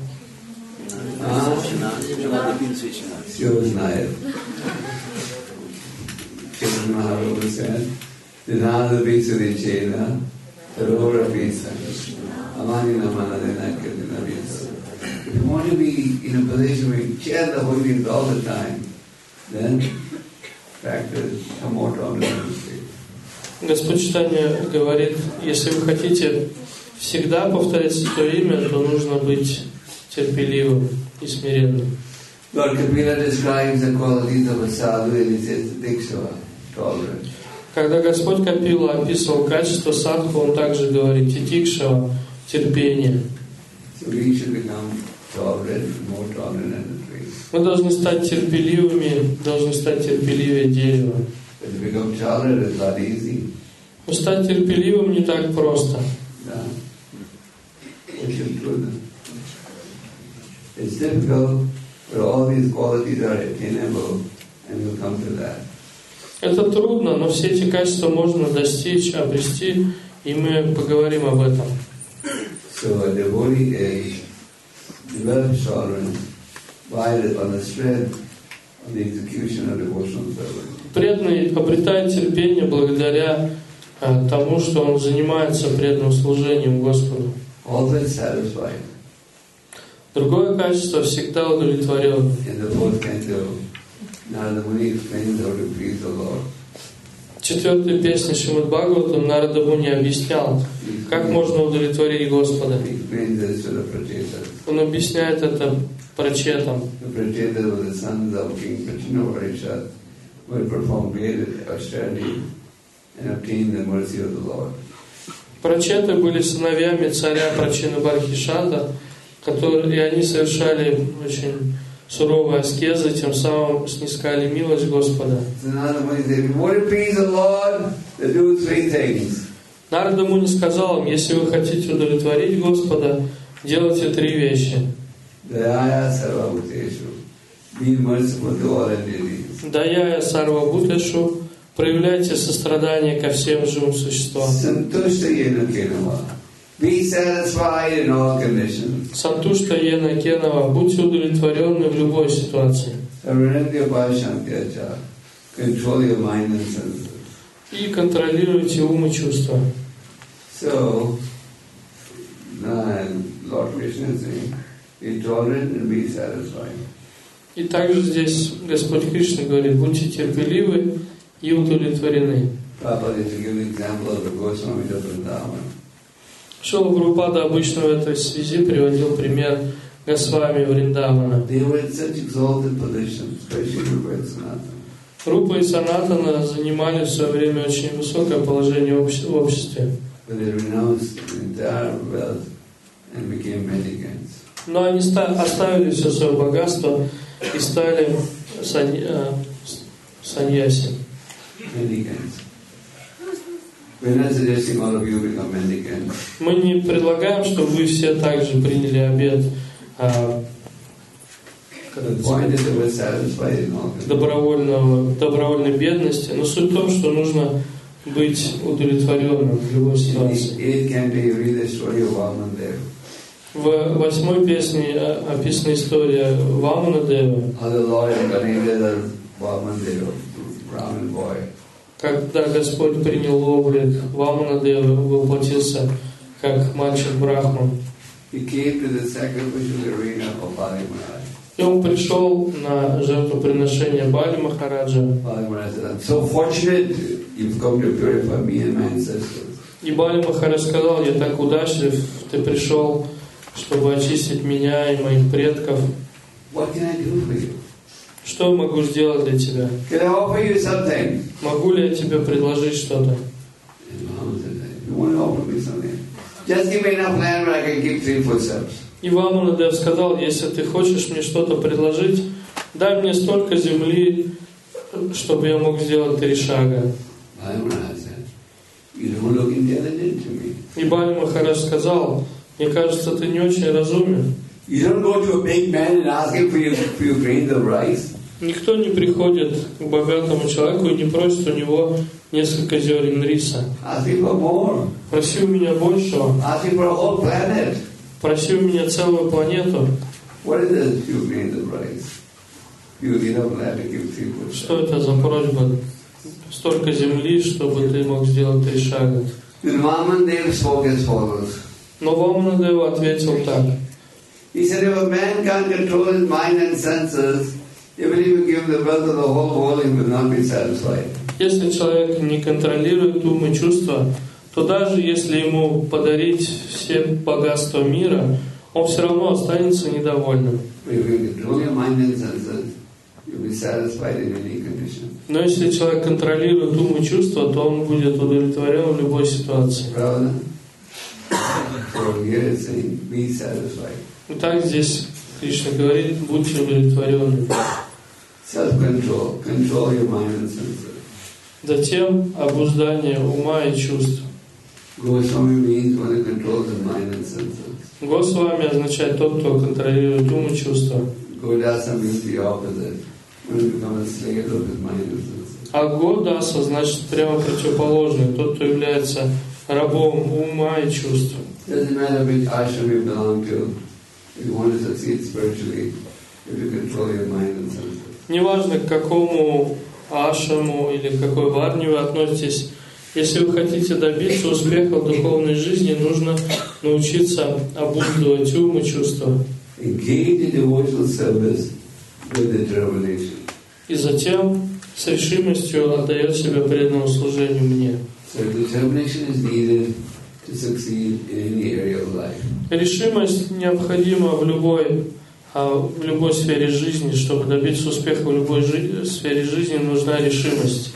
Все знает. Chaitanya Mahaprabhu said, Dinada Visudicena, Tarora Visa, Amanina Manadena Kirtina Visa. If you want to be in a position where you chant the holy names all the time, then practice a more tolerant state. Господь Чайтанья говорит, если вы хотите всегда повторять Святое имя, то нужно быть терпеливым и смиренным. Lord Kapila describes the qualities of a sadhu and he says Tikshava, tolerant. Когда Господь Капила описывал качество садху, Он также говорит титикшава, терпение. So we should become tolerant, more tolerant than the tree. Мы должны стать терпеливыми, должны стать терпеливее дерева. But to become tolerant is not easy. Но стать терпеливым не так просто. Yeah. It's difficult, but all these qualities are attainable, and we'll come to that. Это трудно, но все эти качества можно достичь, обрести, и мы поговорим об этом. So a devotee is develops tolerance on the strength of the execution of devotional service. Преданный обретает терпение благодаря тому, что он занимается преданным служением Господу. Always satisfied. Другое качество всегда удовлетворен. In the fourth canto, Narada Muni explains how to please the Lord. В четвертой песне Шримад Бхагаватам Нарада Муни объяснял, как можно удовлетворить Господа. He explains this to the Prachetas. Он объясняет это прачетам. The Prachetas were the sons of King Prachinavarishad, who had performed great austerity and obtained the mercy of the Lord. Прачеты были сыновьями царя Прачина Бархишата, и они совершали очень суровые аскезы, тем самым снискали милость Господа. Нарада Муни сказал им, если вы хотите удовлетворить Господа, делайте 3 вещи. Даяя Сарвабхутешу, проявляйте сострадание ко всем живым существам. Be satisfied in all conditions. Сантушта Йена Кенава, будьте удовлетворены в любой ситуации. Control your mind and senses. И контролируйте ум и чувства. So, Lord Krishna is saying, be tolerant and be satisfied. И также здесь Господь Кришна говорит, будьте терпеливы и удовлетворены. Prabhupada is to give an example of the Goswami of Vrindavan. Шрила Прабхупада обычно в этой связи приводил пример Госвами Вриндавана. Рупа и Санатана занимали в свое время очень высокое положение в обществе. Но они оставили все свое богатство и стали саньяси. Мы не предлагаем, чтобы вы все также приняли обет добровольной бедности, но суть в том, что нужно быть удовлетворенным в любой ситуации. В 8-й песне описана история Ваманадевы, когда Господь принял облик Ваманадевы, воплотился как мальчик Брахман. И он пришел на жертвоприношение Бали Махараджа. И Бали Махарадж сказал, я так удачлив, ты пришел, чтобы очистить меня и моих предков. Что я могу сделать для тебя? Могу ли я тебе предложить что-то? И Ваманадев сказал, если ты хочешь мне что-то предложить, дай мне столько земли, чтобы я мог сделать 3 шага. И Бали Махарадж сказал, мне кажется, ты не очень разумен. Никто не приходит к богатому человеку и не просит у него несколько зерен риса. Проси у меня большего. Проси у меня целую планету. Что это за просьба? Столько земли, чтобы ты мог сделать 3 шага. Но Ваманадев ответил так. He said, if a man can't control his mind and senses, even if you give the wealth of the whole world, he will not be satisfied. Если человек не контролирует ум и чувства, то даже если ему подарить все богатства мира, он все равно останется недовольным. Но если человек контролирует ум и чувства, то он будет удовлетворен в любой ситуации. И так здесь Кришна говорит, будьте удовлетворены. Затем обуздание ума и чувств. Госвами означает тот, кто контролирует ум и чувства. А Годаса значит прямо противоположный, тот, кто является рабом ума и чувств. Неважно, к какому ашраму или к какой варне вы относитесь, если вы хотите добиться успеха в духовной жизни, нужно научиться обуздывать ум и чувства. И затем с решимостью отдает себя преданному служению мне. Решимость необходима в любой сфере жизни. Чтобы добиться успеха в любой сфере жизни, нужна решимость.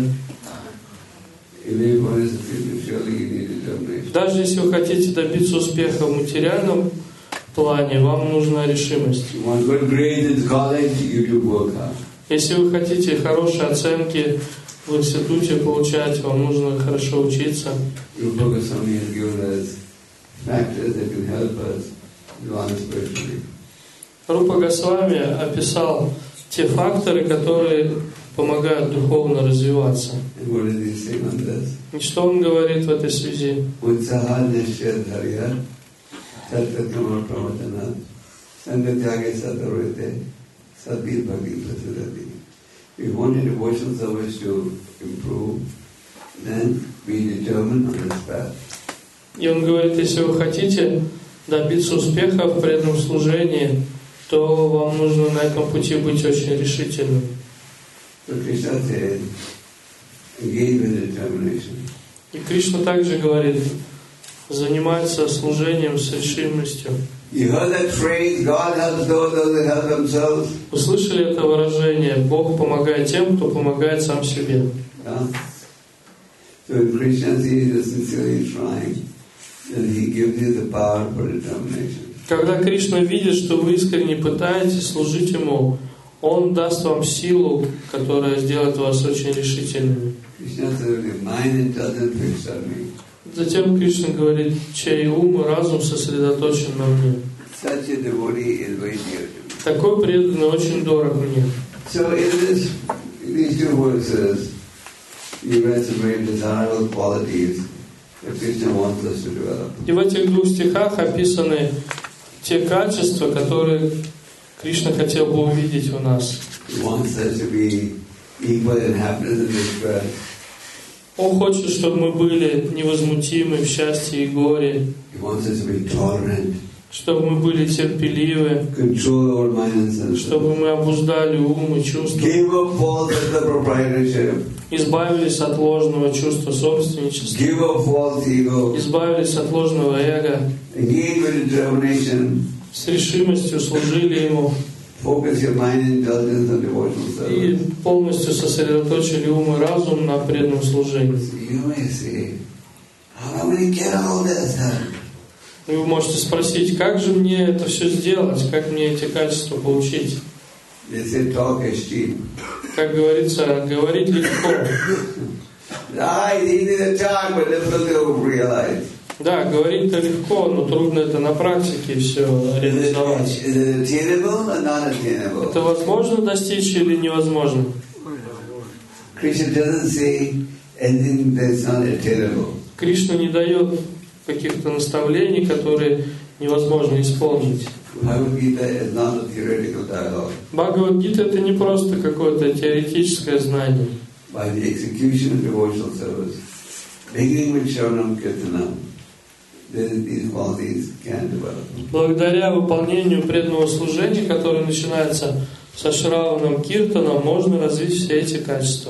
Даже если вы хотите добиться успеха в материальном плане, вам нужна решимость. Если вы хотите хорошие оценки в институте получать, вам нужно хорошо учиться. Рупа Госвами описал те факторы, которые помогают духовно развиваться. И что он говорит в этой связи? If you want your devotional service to improve, then be determined on this path. И он говорит, если вы хотите добиться успеха в преданном служении, то вам нужно на этом пути быть очень решительным. И Кришна также говорит, заниматься служением с решимостью. Услышали это выражение? Бог помогает тем, кто помогает сам себе. Когда Кришна видит, что вы искренне пытаетесь служить Ему, Он даст вам силу, которая сделает вас очень решительными. Затем Кришна говорит, чей ум и разум сосредоточен на мне. Такой преданный очень дорог мне. И в этих двух стихах описаны те качества, которые Кришна хотел бы увидеть у нас. Он хочет, чтобы мы были невозмутимы в счастье и горе, чтобы мы были терпеливы, чтобы мы обуздали ум и чувства, избавились от ложного чувства собственничества, избавились от ложного эго, с решимостью служили Ему и полностью сосредоточили ум и разум на преданном служении. И вы можете спросить, как же мне это все сделать, как мне эти качества получить? Как говорится, говорить легко. Да, говорить-то легко, но трудно это на практике все реализовать. Это возможно достичь или невозможно? Кришна не дает каких-то наставлений, которые невозможно исполнить. Бхагавад-гита — это не просто какое-то теоретическое знание. Благодаря выполнению преданного служения, которое начинается со Шраванам Киртаном, можно развить все эти качества.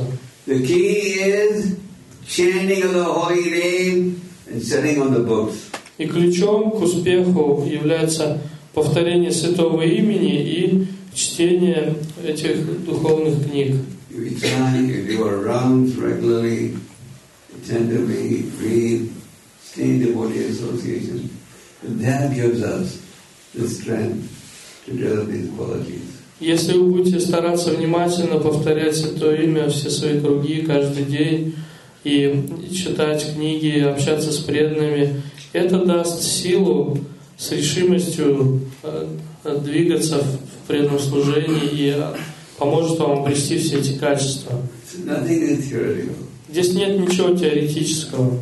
И ключом к успеху является повторение святого имени и чтение этих духовных книг. You chant, you do our rounds regularly, attentively, read, stay in devotee association. And that gives us the strength to develop these qualities. Если вы будете стараться внимательно повторять святое имя все свои круги каждый день и читать книги, общаться с преданными, это даст силу с решимостью двигаться в преданном служении и поможет вам обрести все эти качества. Здесь нет ничего теоретического.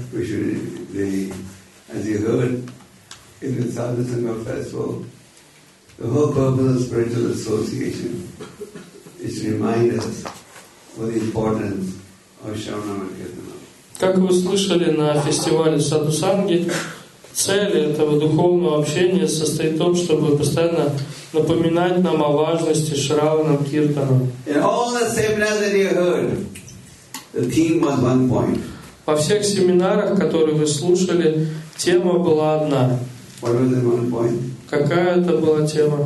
The whole purpose of spiritual association is to remind us of the importance of Shravanam and Kirtanam. Как вы слышали на фестивале Садхусанги, цель этого духовного общения состоит в том, чтобы постоянно напоминать нам о важности Шраванам Киртанам. In all the seminars that you heard, the theme was one point. Во всех семинарах, которые вы слушали, тема была одна. What was the one point? Какая это была тема?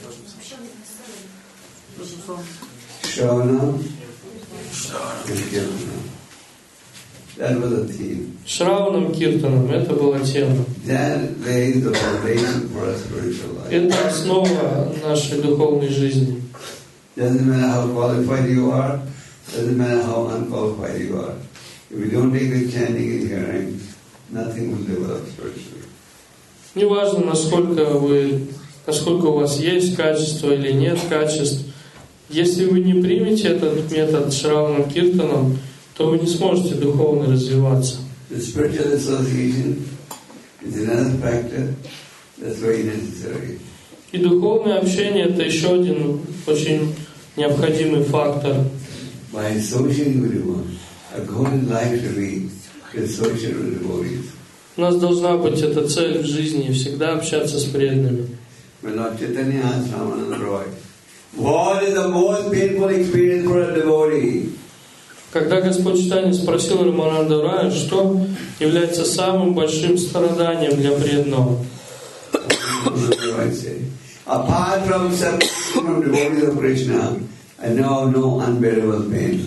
Shravanam and Kirtanam. That was the theme. Шраванам Киртанам, это была тема. That lays the foundation for our spiritual life. Это основа нашей духовной жизни. Doesn't matter how qualified you are, doesn't matter how unqualified you are. If you don't take the chanting and hearing, nothing will develop spiritually. Неважно, насколько у вас есть качество или нет качеств, если вы не примете этот метод Шраванам Киртанам, то вы не сможете духовно развиваться. The spiritual association is another factor that's very necessary. И духовное общение – это еще один очень необходимый фактор. By associating with one, a goal in life should be to associate with devotees. У нас должна быть эта цель в жизни – всегда общаться с преданными. When Lord Chaitanya asked Ramananda Roy, what is the most painful experience for a devotee? Когда Господь Чайтанья спросил Рамананду Рая, что является самым большим страданием для преданного, apart from devotees of Krishna, I know no unbearable pain.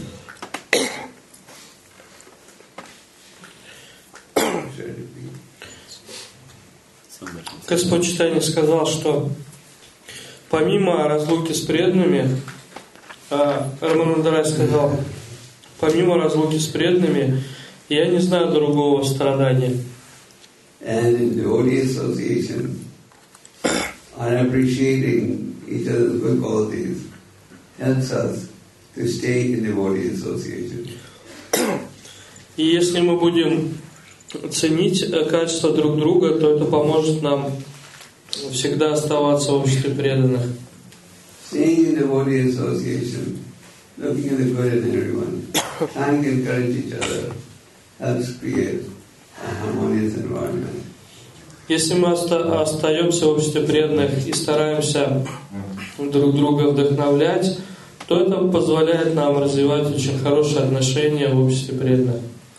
Господь Чайтанья сказал, что помимо разлуки с преданными, Рамананда Рай сказал, помимо разлуки с преданными, я не знаю другого страдания. And in devotee association, on appreciating each other's good qualities, helps us to stay in devotee association. И если мы будем ценить качества друг друга, то это поможет нам всегда оставаться в обществе преданных. Staying in devotee association, looking at the good in everyone, trying to encourage each other, helps create a harmonious environment. Если мы остаемся в обществе преданных и стараемся друг друга вдохновлять, то это позволяет нам развивать очень хорошие отношения в обществе преданных.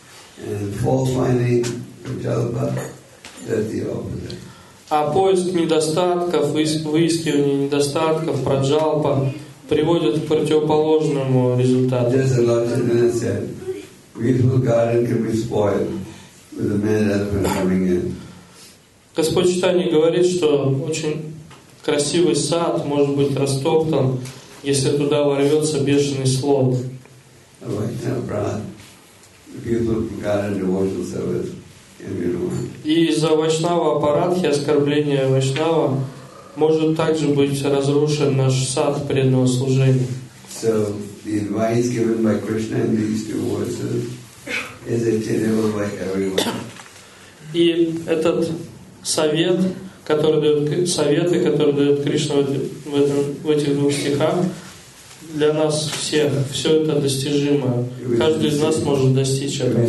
А поиск недостатков, выискивание недостатков, праджалпа приводит к противоположному результату. Господь Чайтанья говорит, что очень красивый сад может быть растоптан, если туда ворвется бешеный слон. И из-за вайшнава аппаратхи, оскорбления вайшнава, может также быть разрушен наш сад преданного служения. So, the advice given by Krishna in these two verses is attainable by everyone. И этот советы, которые дает Кришна в этих двух стихах, для нас всех, все это достижимо. Каждый из нас может достичь этого.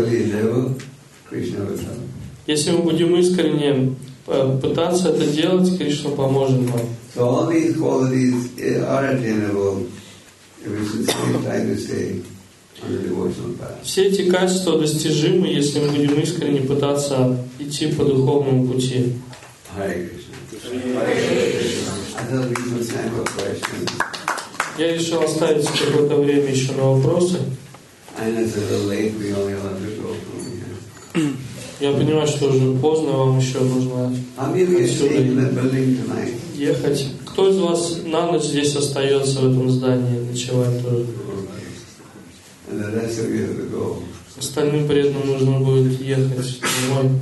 Если мы будем искренне пытаться это делать, Кришна поможет нам. So all these qualities are attainable if we sincerely try to stay on the devotional path. Все эти качества достижимы, если мы будем искренне пытаться идти по духовному пути. Hare Krishna. I thought we would time for questions. Я решил оставить какое-то время еще на вопросы. I know it's a little late, we only have to go from here. Я понимаю, что уже поздно, вам еще нужно How many of you staying in the building tonight? ехать. Кто из вас на ночь здесь остается в этом здании, ночевать тоже? And the rest of you have to go. Остальным преданным нужно будет ехать домой.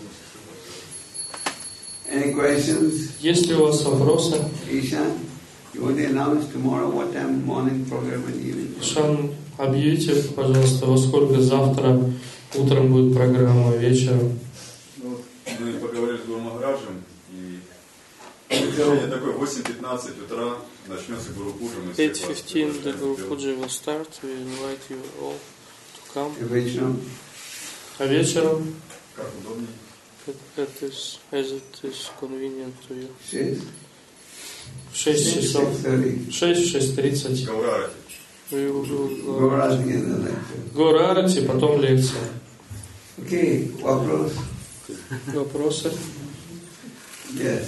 Any questions? Есть ли у вас вопросы? Ishan, you want to announce tomorrow what time morning program and evening? Ишан, объявите, пожалуйста, во сколько завтра утром будет программа, вечером. Ну, мы поговорили с Гуру Махараджем, и решение такое, 8:15 утра начнется Гуру Пуджа. 8:15 the Guru Puja will start. We invite you all to come. And вечером? А вечером? Как удобнее. As it is convenient to you. 6? В 6 часов. 6:30. Гаурарати. We will do Gaurarati in the lecture. Гаурарати, потом лекция. Okay, вопрос? Вопросы? Yes.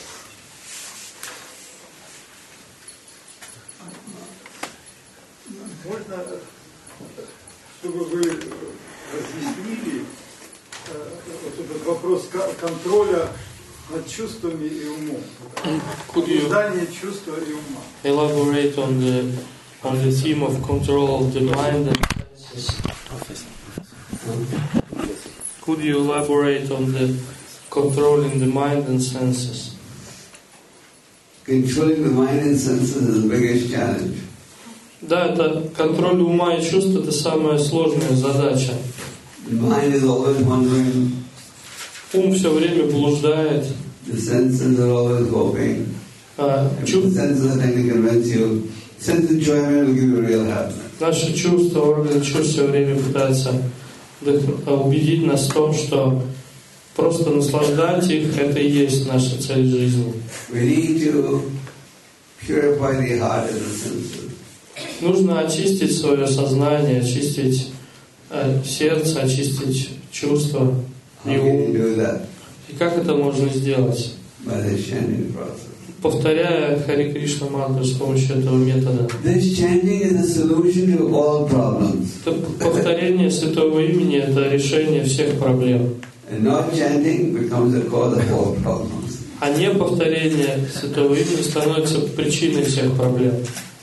Можно, чтобы вы разъяснили вот этот вопрос контроля над чувствами и умом? Обуздание чувства и ума. Elaborate on the theme of control of the mind and senses. Could you elaborate on the controlling the mind and senses? Controlling the mind and senses is the biggest challenge. Да, это контроль ума и чувств — это самая сложная задача. The mind is always wandering. Ум все время блуждает. The senses are always hoping. The senses are trying to convince you. Sense enjoyment will give you real happiness. Наши чувства, органы чувств все время пытаются убедить нас в том, что просто наслаждать их — это и есть наша цель жизни. We need to purify the heart and the senses. Нужно очистить свое сознание, очистить сердце, очистить чувства и ум. И как это можно сделать? By the chanting process. Повторяя Харе Кришна мантру с помощью этого метода. This chanting is the solution to all problems. Повторение святого имени — это решение всех проблем. And not chanting becomes the cause of all problems. А не повторение святого имени становится причиной всех проблем.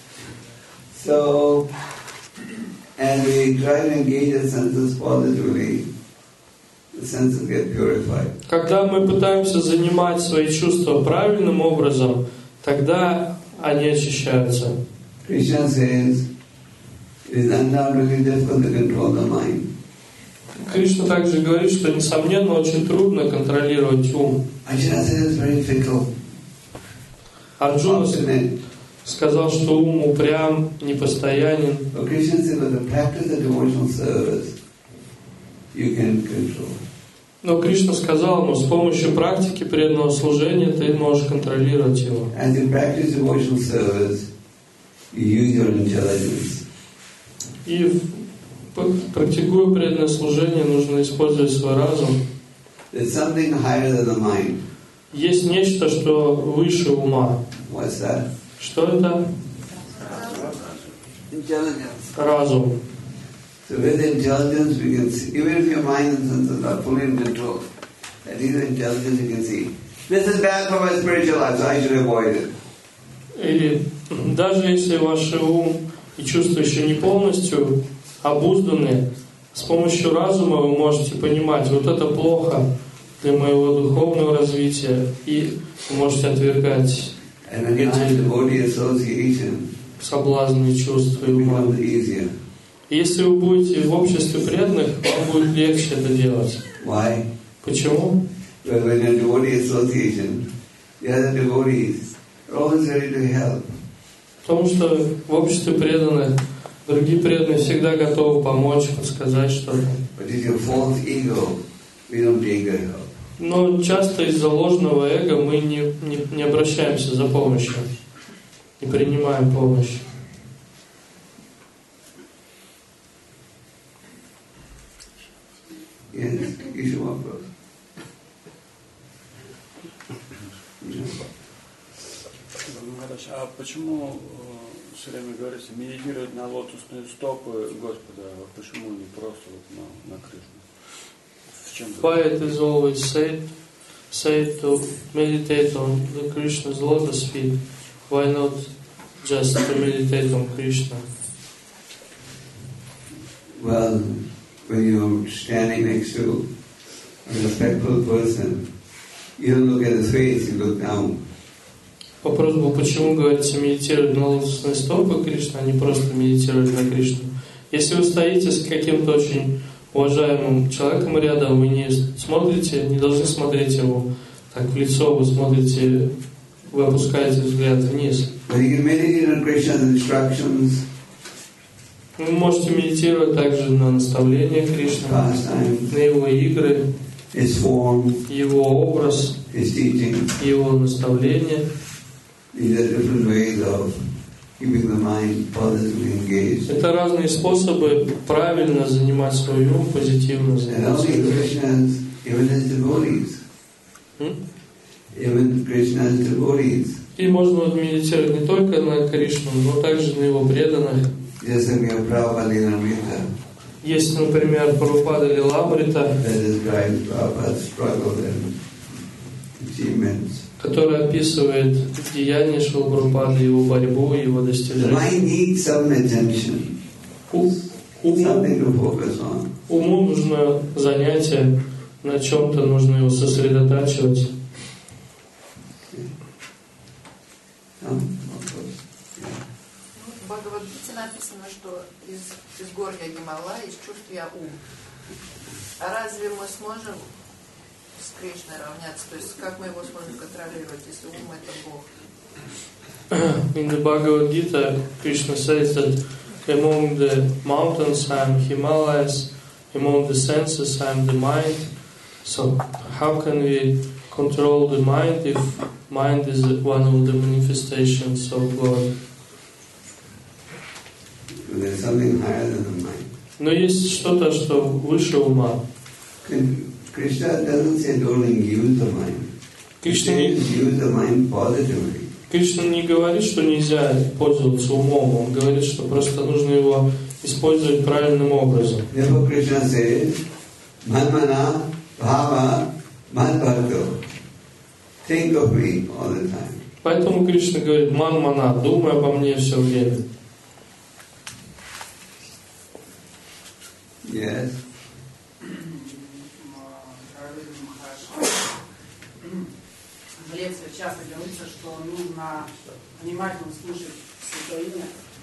So, and we try to engage the senses positively, the senses get purified. Когда мы пытаемся занимать свои чувства правильным образом, тогда они очищаются. Krishna says, it is undoubtedly difficult to control the mind. Кришна также говорит, что, несомненно, очень трудно контролировать ум. Arjuna says it's very fickle. Арджуна Obstinate. сказал, что ум упрям, непостоянен. But Krishna says, with the practice of devotional service, you can control. Но Кришна сказал ему, с помощью практики преданного служения ты можешь контролировать его. As you practice devotional service, you use your intelligence. И практикуя преданное служение, нужно использовать свой разум. There's something higher than the mind. Есть нечто, что выше ума. What's that? Что это? Intelligence. Разум. So with intelligence we can see, even if your mind and senses are fully in control, at least with intelligence you can see, this is bad for my spiritual life, so I should avoid it. Или даже если ваш ум и чувства еще не полностью обузданы, с помощью разума вы можете понимать, вот это плохо для моего духовного развития, и вы можете отвергать эти соблазны чувств и ума. Если вы будете в обществе преданных, вам будет легче это делать. Why? Почему? Well, when you're in devotee association, the other devotees are always ready to help. Потому что в обществе преданных другие преданные всегда готовы помочь, подсказать что-то. But if your false ego, we don't take their help. Но часто из-за ложного эго мы не обращаемся за помощью, не принимаем помощь. Yes, еще вопрос. А почему все время говорится, медитировать на лотосные стопы Господа, а почему не просто вот на Кришну? В чем? Why it is always said to meditate on the Krishna's lotus feet? Why not just to meditate on Krishna? Well, when you're standing next to a respectful person, you don't look at his face, you look down. Вопрос был, почему говорится медитировать на лотосные стопы Кришны, а не просто медитировать на Кришну. Если вы стоите с каким-то очень уважаемым человеком рядом, вы не смотрите, не должны смотреть ему так в лицо, вы смотрите, вы опускаете взгляд вниз. Вы можете медитировать также на наставления Кришны, на его игры, его образ, его наставления. Это разные способы правильно занимать свой ум, позитивно занимать свой ум. И можно медитировать не только на Кришну, но также на его преданных. Есть, например, Прабхупада Лиламрита, который описывает деяния Шрила Прабхупады, его борьбу, его достижения. Уму нужно занятие, на чем-то нужно его сосредотачивать. В Бхагавад-гите написано, что из гор я Гималай, из чувств я ум. А разве мы сможем с Кришной равняться? То есть как мы его сможем контролировать, если ум это Бог? In the Bhagavad Gita, Krishna says that among the mountains I am Himalayas, among the senses I am the mind. So how can we control the mind if mind is one of the manifestations of God? There's something higher than the mind. Но есть что-то, что выше ума. Krishna doesn't say don't use the mind. Krishna use the mind positively. Кришна не говорит, что нельзя пользоваться умом, он говорит, что просто нужно его использовать правильным образом. Therefore Krishna says, Manmana Bhava Madbhakto. Think of me all the time. Поэтому Кришна говорит, Манмана, думай обо мне все время. Yes. В лекциях часто говорится, что нужно внимательно слушать Святое Имя.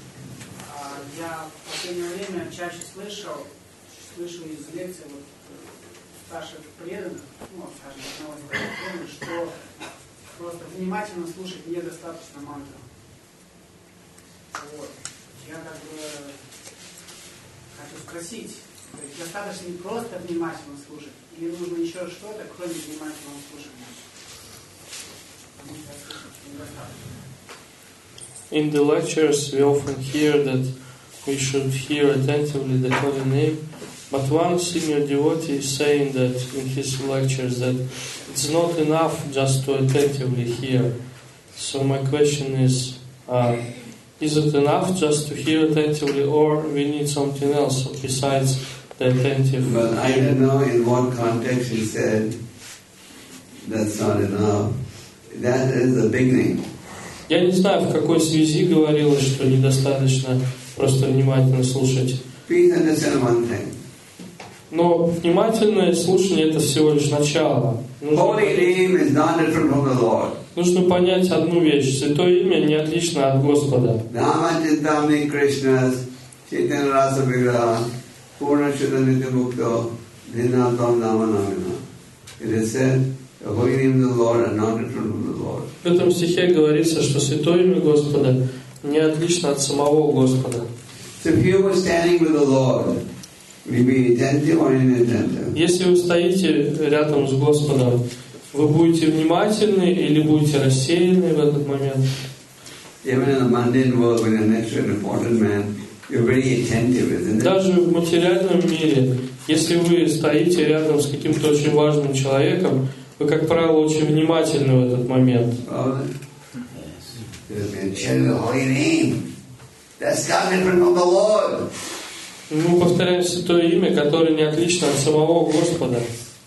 Я в последнее время чаще слышу из лекций старших преданных, скажем, одного из преданных, что просто внимательно слушать недостаточно мантры. Вот. Я хочу спросить, достаточно не просто внимательно слушать, или нужно еще что-то, кроме внимательного слушания? In the lectures, we often hear that we should hear attentively the holy name, but one senior devotee is saying that in his lectures that it's not enough just to attentively hear. So my question is it enough just to hear attentively, or we need something else besides the attentive? Well, I don't know in what context he said that's not enough. That is the beginning. Я не знаю, в какой связи говорилось, что недостаточно просто внимательно слушать. Please understand one thing. Но внимательное слушание — это всего лишь начало. Нужно понять одну вещь. Святое имя не отлично от Господа. В этом стихе говорится, что святое имя Господа не отлично от самого Господа. Если вы стоите рядом с Господом, вы будете внимательны или будете рассеяны в этот момент? you're very attentive, isn't it? Даже в материальном мире, если вы стоите рядом с каким-то очень важным человеком, вы, как правило, очень внимательны в этот момент. Мы повторяем святое имя, которое не отлично от самого Господа.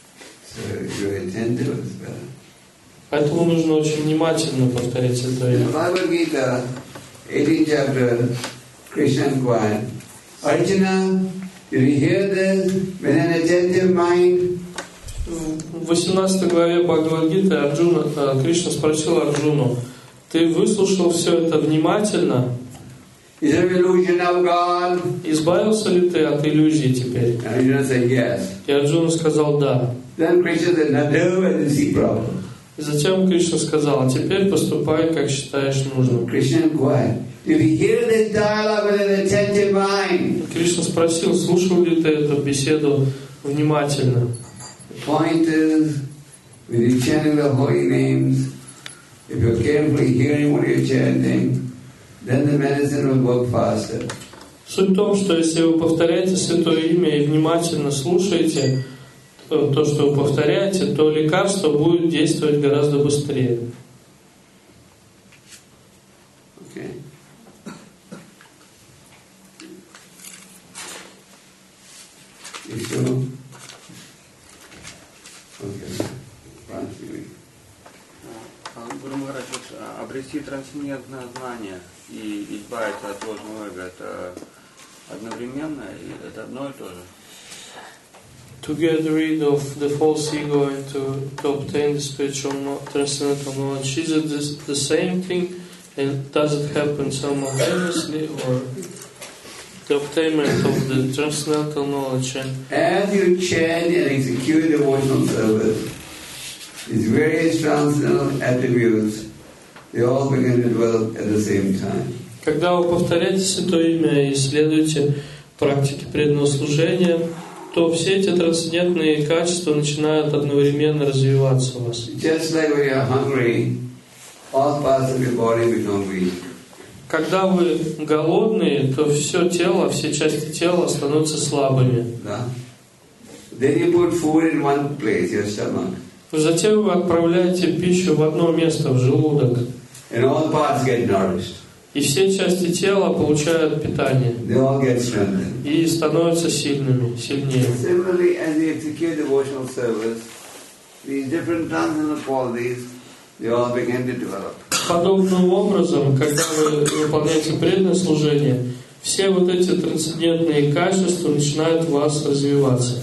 Поэтому нужно очень внимательно повторять святое имя. Bhagavad-gītā, 18th chapter, Krishna inquired, Arjuna, did you hear this with an attentive mind? В 18 главе Бхагавад-гиты Кришна спросил Арджуну: ты выслушал все это внимательно? Is there illusion of God? Избавился ли ты от иллюзии теперь? Arjuna said yes. И Арджуна сказал да. Then Krishna said, now do and see problem. И затем Кришна сказал: а теперь поступай, как считаешь нужным. Krishna inquired, did you hear this dialogue with an attentive mind? Кришна спросил: слушал ли ты эту беседу внимательно? The point is, when you're chanting the holy names, if you're carefully hearing what you're chanting, then the medicine will work faster. Суть в том, что если вы повторяете святое имя и внимательно слушаете то, что вы повторяете, то лекарство будет действовать гораздо быстрее. Okay. Еще? Гуру Махарадж, обрести трансцендентное знание и избавиться от ложного эго, это одновременно, и это одно и то же? To get rid of the false ego and to obtain the spiritual transcendental knowledge, is it the same thing, and does it happen simultaneously, or the obtainment of the transcendental knowledge? And as you chant and execute devotional service, these various transcendental attributes, they all begin to develop at the same time. Когда вы повторяете святое имя и следуете практике преданного служения, то все эти трансцендентные качества начинают одновременно развиваться у вас. Just like when you're hungry, all parts of your body become weak. Когда вы голодные, то все тело, все части тела становятся слабыми. Да? Then you put food in one place, your stomach. Затем вы отправляете пищу в одно место, в желудок. And all parts get nourished. И все части тела получают питание. They all get strengthened. И становятся сильными, сильнее. Similarly, as you execute devotional service, these different transcendental qualities, they all begin to develop. Подобным образом, когда вы выполняете преданное служение, все вот эти трансцендентные качества начинают в вас развиваться.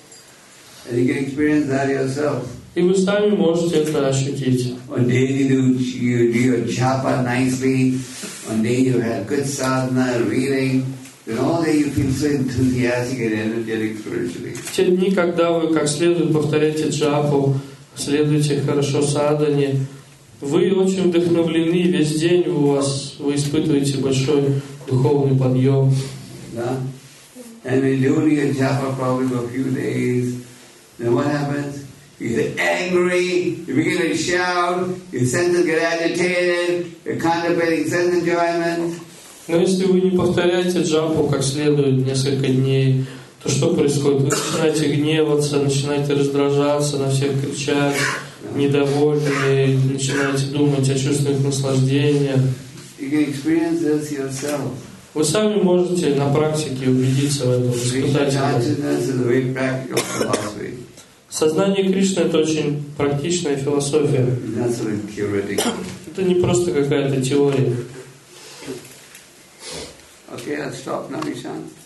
And you can experience that yourself. И вы сами можете это ощутить. One day you do your japa nicely, one day you have good sadhana, reading, then all day you feel so enthusiastic and energetic spiritually. В те дни, когда вы как следует повторяете джапу, следуете хорошо садхане, вы очень вдохновлены, весь день вы испытываете большой духовный подъем. Yeah? And when you do your japa probably for a few days, then what happens? You get angry, you begin to shout, your senses get agitated, you're contemplating sense enjoyment. Но если вы не повторяете джапу как следует несколько дней, то что происходит? Вы начинаете гневаться, начинаете раздражаться, на всех кричать, недовольны, начинаете думать о чувственных наслаждениях. You can experience this yourself. Вы сами можете на практике убедиться в этом, испытать это. Consciousness is a very practical philosophy. Сознание Кришны — это очень практичная философия. Not sort of theoretical. Это не просто какая-то теория. Okay, let's stop now, Ishan.